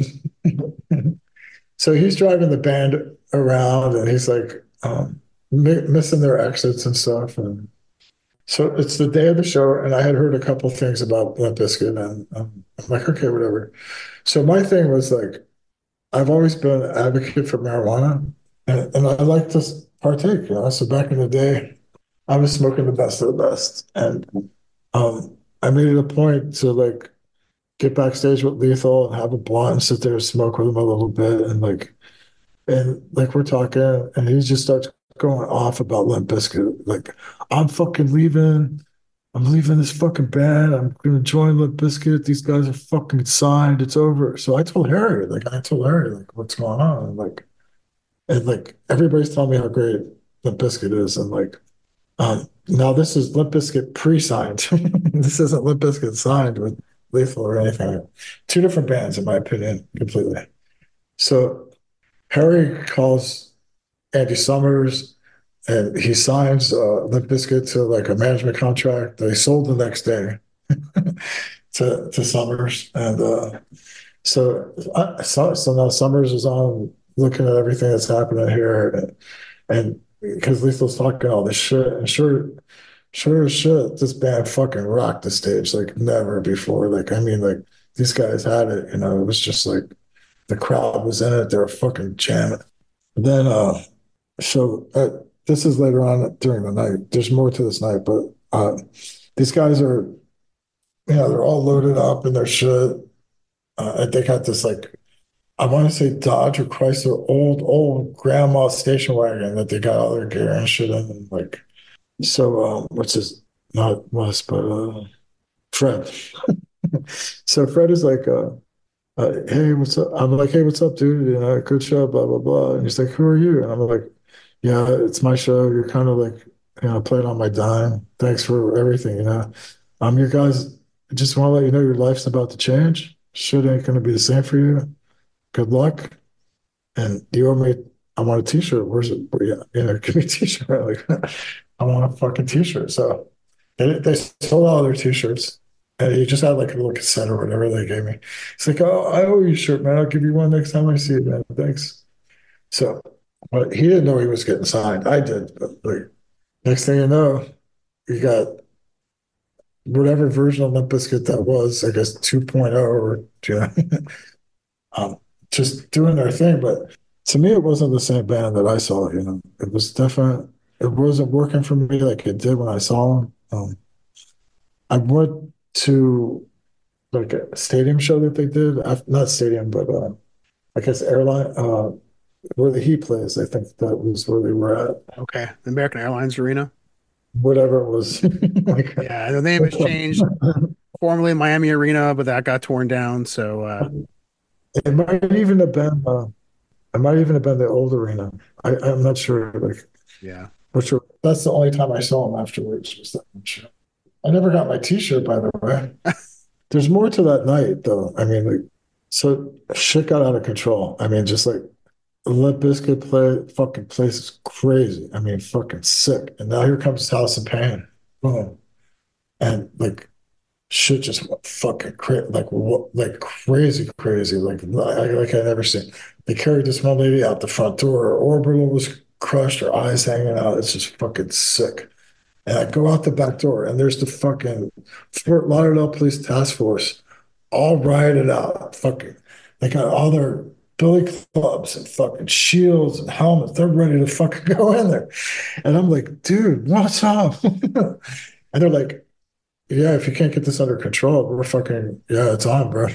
So he's driving the band around and he's like um, mi- missing their exits and stuff. And so it's the day of the show, and I had heard a couple things about Limp Bizkit, and um, I'm like, okay, whatever. So my thing was like, I've always been an advocate for marijuana, and, and I like to partake. You know, so back in the day, I was smoking the best of the best, and um, I made it a point to like get backstage with Lethal and have a blunt and sit there and smoke with him a little bit, and like, and like we're talking, and he just starts going off about Limp Bizkit, like, I'm fucking leaving. I'm leaving this fucking band. I'm gonna join Limp Bizkit. These guys are fucking signed. It's over. So I told Harry, like, I told Harry, like, what's going on? And like, and like everybody's telling me how great Limp Bizkit is, and like, um, now this is Limp Bizkit pre-signed. This isn't Limp Bizkit signed with Lethal or anything. Two different bands, in my opinion, completely. So Harry calls Andy Summers, and he signs uh, Limp Bizkit to like a management contract that he sold the next day to to Summers, and uh, so, uh, so so now Summers is on looking at everything that's happening here, and, and because Lethal's talking all this shit, and sure, sure as shit, this band fucking rocked the stage like never before. Like I mean, like these guys had it, you know. It was just like the crowd was in it; they were fucking jamming. Then, uh, so. Uh, this is later on during the night. There's more to this night, but uh, these guys are, you know, they're all loaded up in their shit. Uh, and they got this, like, I want to say Dodge or Chrysler, old, old grandma station wagon that they got all their gear and shit in. And like, so, um, what's his, not Wes, but uh, Fred. So Fred is like, uh, uh, hey, what's up? I'm like, hey, what's up, dude? You know, good show, blah, blah, blah. And he's like, who are you? And I'm like, yeah, it's my show. You're kind of like, you know, playing on my dime. Thanks for everything, you know. Um, you guys, I just want to let you know your life's about to change. Shit ain't gonna be the same for you. Good luck. And you owe me, I want a t-shirt. Where's it? Where, yeah, you know, give me a t-shirt. Like, I want a fucking t-shirt. So they, they sold all their t-shirts. And he just had like a little cassette or whatever they gave me. It's like, oh, I owe you a shirt, man. I'll give you one next time I see you, man. Thanks. So, but he didn't know he was getting signed. I did. But like, next thing you know, you got whatever version of Limp Bizkit that was, I guess 2.0 or, you know, um, just doing their thing. But to me, it wasn't the same band that I saw, you know. It was different. It wasn't working for me like it did when I saw them. Um, I went to like a stadium show that they did, not stadium, but uh, I guess airline, uh, where the Heat plays. I think that was where they were at. Okay, the American Airlines Arena. Whatever it was. Like, yeah, the name has changed. Formerly Miami Arena, but that got torn down. So uh, it might even have been. Uh, it might even have been the old arena. I, I'm not sure. Like, yeah, which were, that's the only time I saw them afterwards. Was that show. I never got my T-shirt, by the way. There's more to that night, though. I mean, like, so shit got out of control. I mean, just like Limp Bizkit play, fucking place is crazy. I mean, fucking sick. And now here comes House of Pain. Boom. And like, shit just went fucking crazy, like what, like crazy, crazy, like like I never seen. They carried this one lady out the front door. Her orbital was crushed. Her eyes hanging out. It's just fucking sick. And I go out the back door, and there's the fucking Fort Lauderdale Police Task Force, all rioted out. Fucking, they got all their billy clubs and fucking shields and helmets. They're ready to fucking go in there. And I'm like, dude, what's up? And they're like, yeah, if you can't get this under control, we're fucking, yeah, it's on, bro.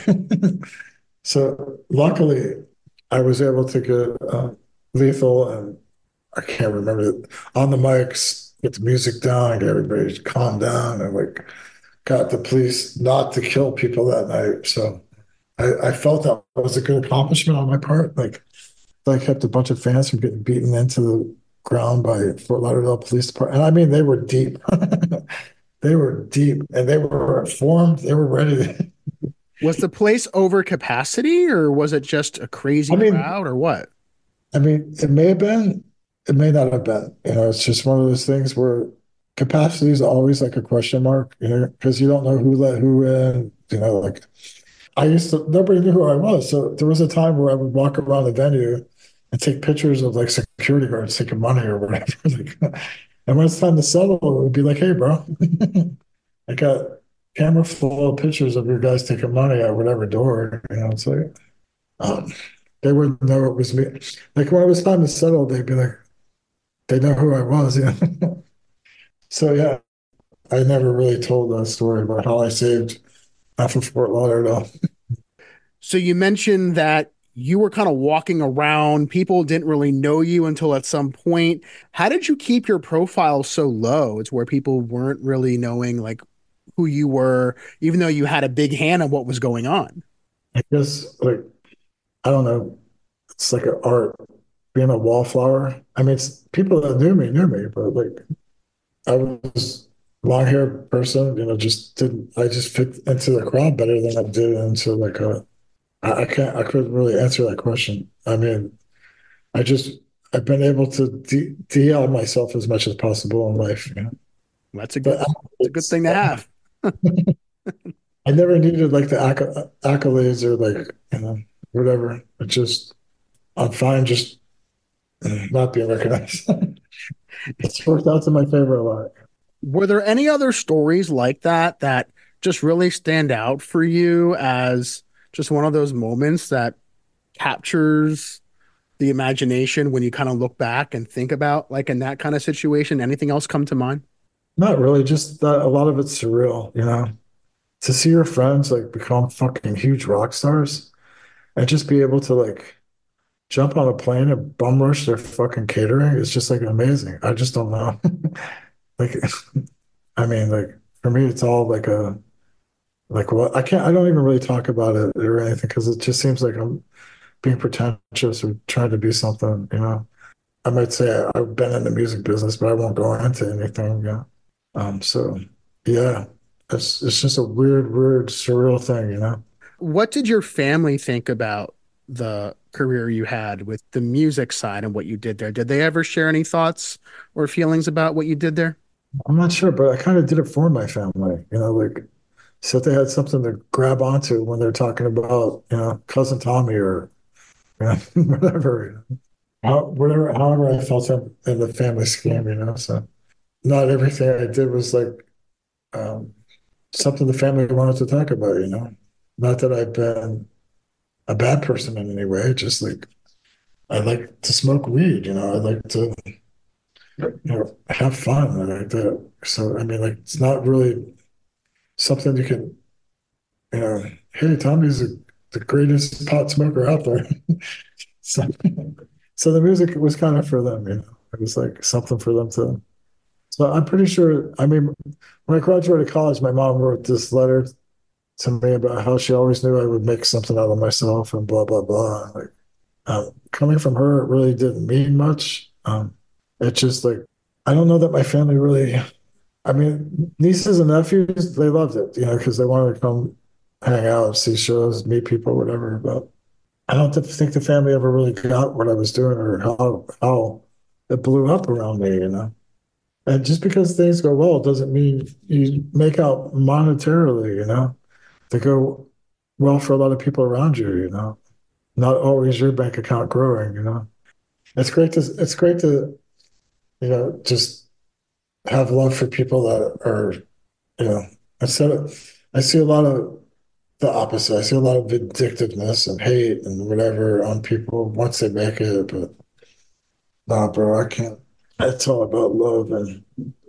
So luckily, I was able to get uh, Lethal and I can't remember it. On the mics, get the music down, get everybody to calm down, and like got the police not to kill people that night. So I, I felt that was a good accomplishment on my part. Like I kept a bunch of fans from getting beaten into the ground by Fort Lauderdale Police Department. And I mean, they were deep. They were deep, and they were formed. They were ready. Was the place over capacity, or was it just a crazy I mean, crowd, or what? I mean, it may have been, it may not have been. You know, it's just one of those things where capacity is always like a question mark, you know, because you don't know who let who in. You know, like I used to, nobody knew who I was. So there was a time where I would walk around the venue and take pictures of like security guards taking money or whatever. Like, and when it's time to settle, it would be like, hey, bro, I got camera full of pictures of your guys taking money at whatever door. You know, it's like, um, they wouldn't know it was me. Like when it was time to settle, they'd be like, they know who I was. You know? So yeah, I never really told that story about how I saved half of Fort Lauderdale. So you mentioned that you were kind of walking around, people didn't really know you until at some point. How did you keep your profile so low? It's where people weren't really knowing like who you were, even though you had a big hand on what was going on. I guess like I don't know. It's like an art being a wallflower. I mean, it's people that knew me knew me, but like I was long haired person, you know, just didn't I just fit into the crowd better than I did into like a I, I can't I couldn't really answer that question. I mean, I just I've been able to de de myself as much as possible in life, you know. That's a good, But it's a good it's thing to have. I never needed like the acc accolades or like, you know, whatever. It just I'm fine just not being recognized. It's worked out to my favor a lot. Were there any other stories like that that just really stand out for you as just one of those moments that captures the imagination when you kind of look back and think about like in that kind of situation? Anything else come to mind? Not really, just that a lot of it's surreal, you know. To see your friends like become fucking huge rock stars and just be able to like jump on a plane and bum rush their fucking catering is just like amazing. I just don't know. Like, I mean, like for me, it's all like a like what I can't. I don't even really talk about it or anything because it just seems like I'm being pretentious or trying to be something. You know, I might say I've been in the music business, but I won't go into anything. Yeah. Um. So, yeah, it's it's just a weird, weird, surreal thing. You know. What did your family think about the career you had with the music side and what you did there? Did they ever share any thoughts or feelings about what you did there? I'm not sure, but I kind of did it for my family. You know, like so if they had something to grab onto when they're talking about, you know, cousin Tommy or you know, whatever, you know. How, whatever, however I felt in, in the family scheme, you know. So not everything I did was like um, something the family wanted to talk about, you know. Not that I've been a bad person in any way, just like I like to smoke weed, you know. I like to, you know, have fun. I like to, so I mean, like it's not really something you can, you know, hey, Tommy's a, the greatest pot smoker out there. So, so the music was kind of for them, you know. It was like something for them to. So I'm pretty sure. I mean, when I graduated college, my mom wrote this letter to me about how she always knew I would make something out of myself and blah blah blah. Like um, coming from her, it really didn't mean much. Um, it's just like I don't know that my family really. I mean, nieces and nephews, they loved it, you know, because they wanted to come hang out, see shows, meet people, whatever. But I don't think the family ever really got what I was doing or how how it blew up around me, you know. And just because things go well doesn't mean you make out monetarily, you know. They go well for a lot of people around you, you know. Not always your bank account growing, you know. It's great to it's great to, you know, just have love for people that are, you know, instead of I see a lot of the opposite. I see a lot of vindictiveness and hate and whatever on people once they make it, but nah, bro, I can't. It's all about love and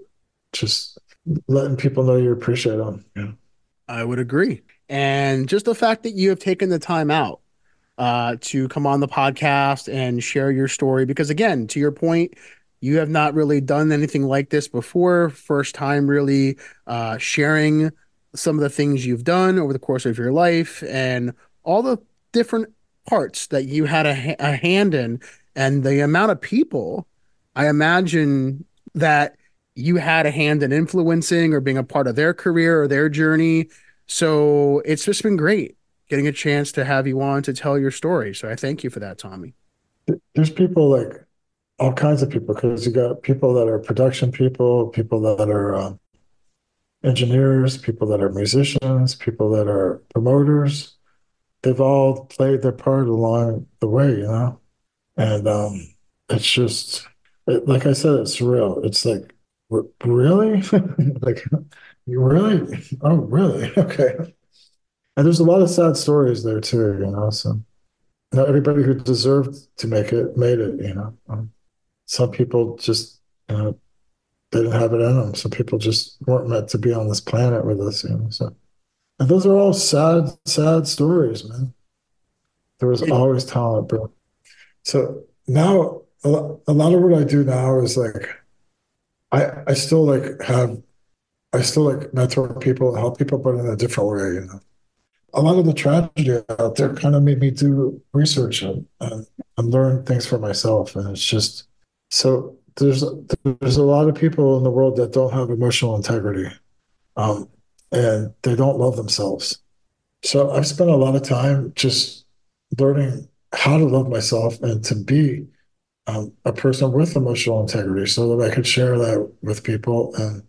just letting people know you appreciate them. Yeah. I would agree. And just the fact that you have taken the time out uh, to come on the podcast and share your story. Because again, to your point, you have not really done anything like this before. First time really uh, sharing some of the things you've done over the course of your life and all the different parts that you had a, ha- a hand in, and the amount of people I imagine that you had a hand in influencing or being a part of their career or their journey. So it's just been great getting a chance to have you on to tell your story. So I thank you for that, Tommy. There's people like all kinds of people because you got people that are production people, people that are um, engineers, people that are musicians, people that are promoters. They've all played their part along the way, you know? And um, it's just, it, like I said, it's surreal. It's like, r- really? Like, you really? Oh, really? Okay. And there's a lot of sad stories there too, you know? So not everybody who deserved to make it made it, you know? Um, some people just, you know, they didn't have it in them. Some people just weren't meant to be on this planet with us, you know? So, and those are all sad, sad stories, man. There was It, always talent, bro. So now a lot, a lot of what I do now is like I I still like have I still like mentor people and help people, but in a different way, you know. A lot of the tragedy out there kind of made me do research and, and, and learn things for myself. And it's just so there's there's a lot of people in the world that don't have emotional integrity. Um, and they don't love themselves. So I've spent a lot of time just learning how to love myself and to be um, a person with emotional integrity so that I could share that with people and,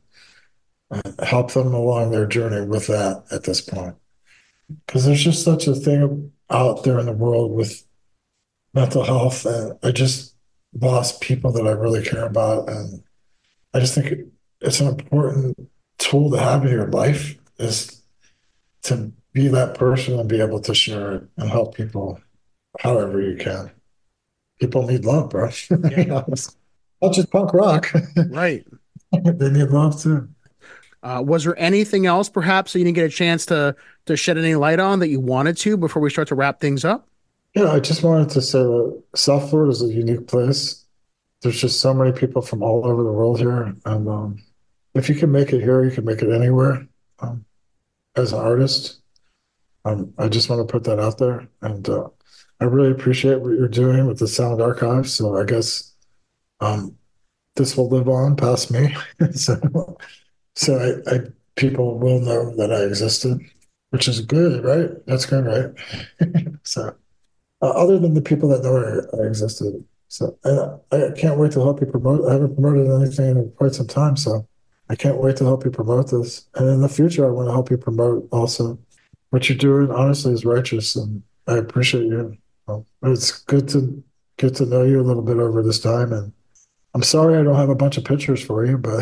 and help them along their journey with that at this point. Because there's just such a thing out there in the world with mental health, and I just lost people that I really care about. And I just think it's an important tool to have in your life is to be that person and be able to share it and help people however you can. People need love, bro. yeah, You know, it's not just punk rock. right. They need love too. Uh, was there anything else perhaps that you didn't get a chance to to shed any light on that you wanted to before we start to wrap things up? Yeah, I just wanted to say that South Florida is a unique place. There's just so many people from all over the world here. And um, if you can make it here, you can make it anywhere. Um, as an artist, um, I just want to put that out there. And uh, I really appreciate what you're doing with the Sound Archive. So I guess um, this will live on past me. so so I, I people will know that I existed, which is good, right? That's good, right? so uh, other than the people that know I, I existed. So and I, I can't wait to help you promote. I haven't promoted anything in quite some time, so I can't wait to help you promote this. And in the future, I want to help you promote also. What you're doing, honestly, is righteous, and I appreciate you. Well, it's good to get to know you a little bit over this time, and I'm sorry I don't have a bunch of pictures for you, but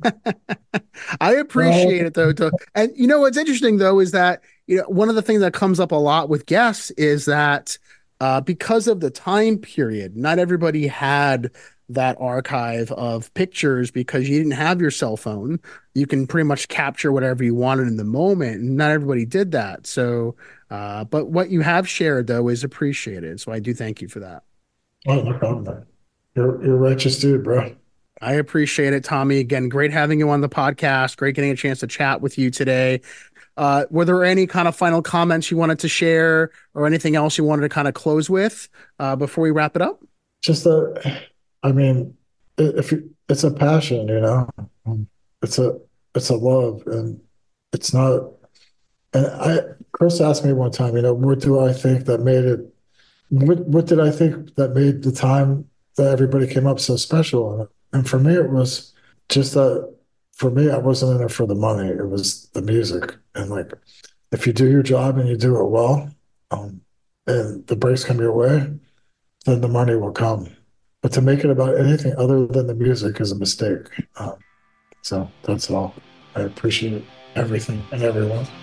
I appreciate well, it though. To, and you know what's interesting though is that you know one of the things that comes up a lot with guests is that uh, because of the time period, not everybody had that archive of pictures because you didn't have your cell phone. You can pretty much capture whatever you wanted in the moment, and not everybody did that. So, uh, but what you have shared though is appreciated. So I do thank you for that. oh, no problem, man. You're you're a righteous dude, bro. I appreciate it, Tommy. Again, great having you on the podcast. Great getting a chance to chat with you today. Uh, were there any kind of final comments you wanted to share or anything else you wanted to kind of close with uh, before we wrap it up? Just a, I mean, if you, it's a passion, you know, it's a it's a love, and it's not. And I, Chris asked me one time, you know, what do I think that made it? What what did I think that made the time that everybody came up so special? And, and for me, it was just that. For me, I wasn't in it for the money. It was the music, and like, if you do your job and you do it well, um, and the breaks come your way, then the money will come. But to make it about anything other than the music is a mistake. Um, so that's all. I appreciate everything and everyone.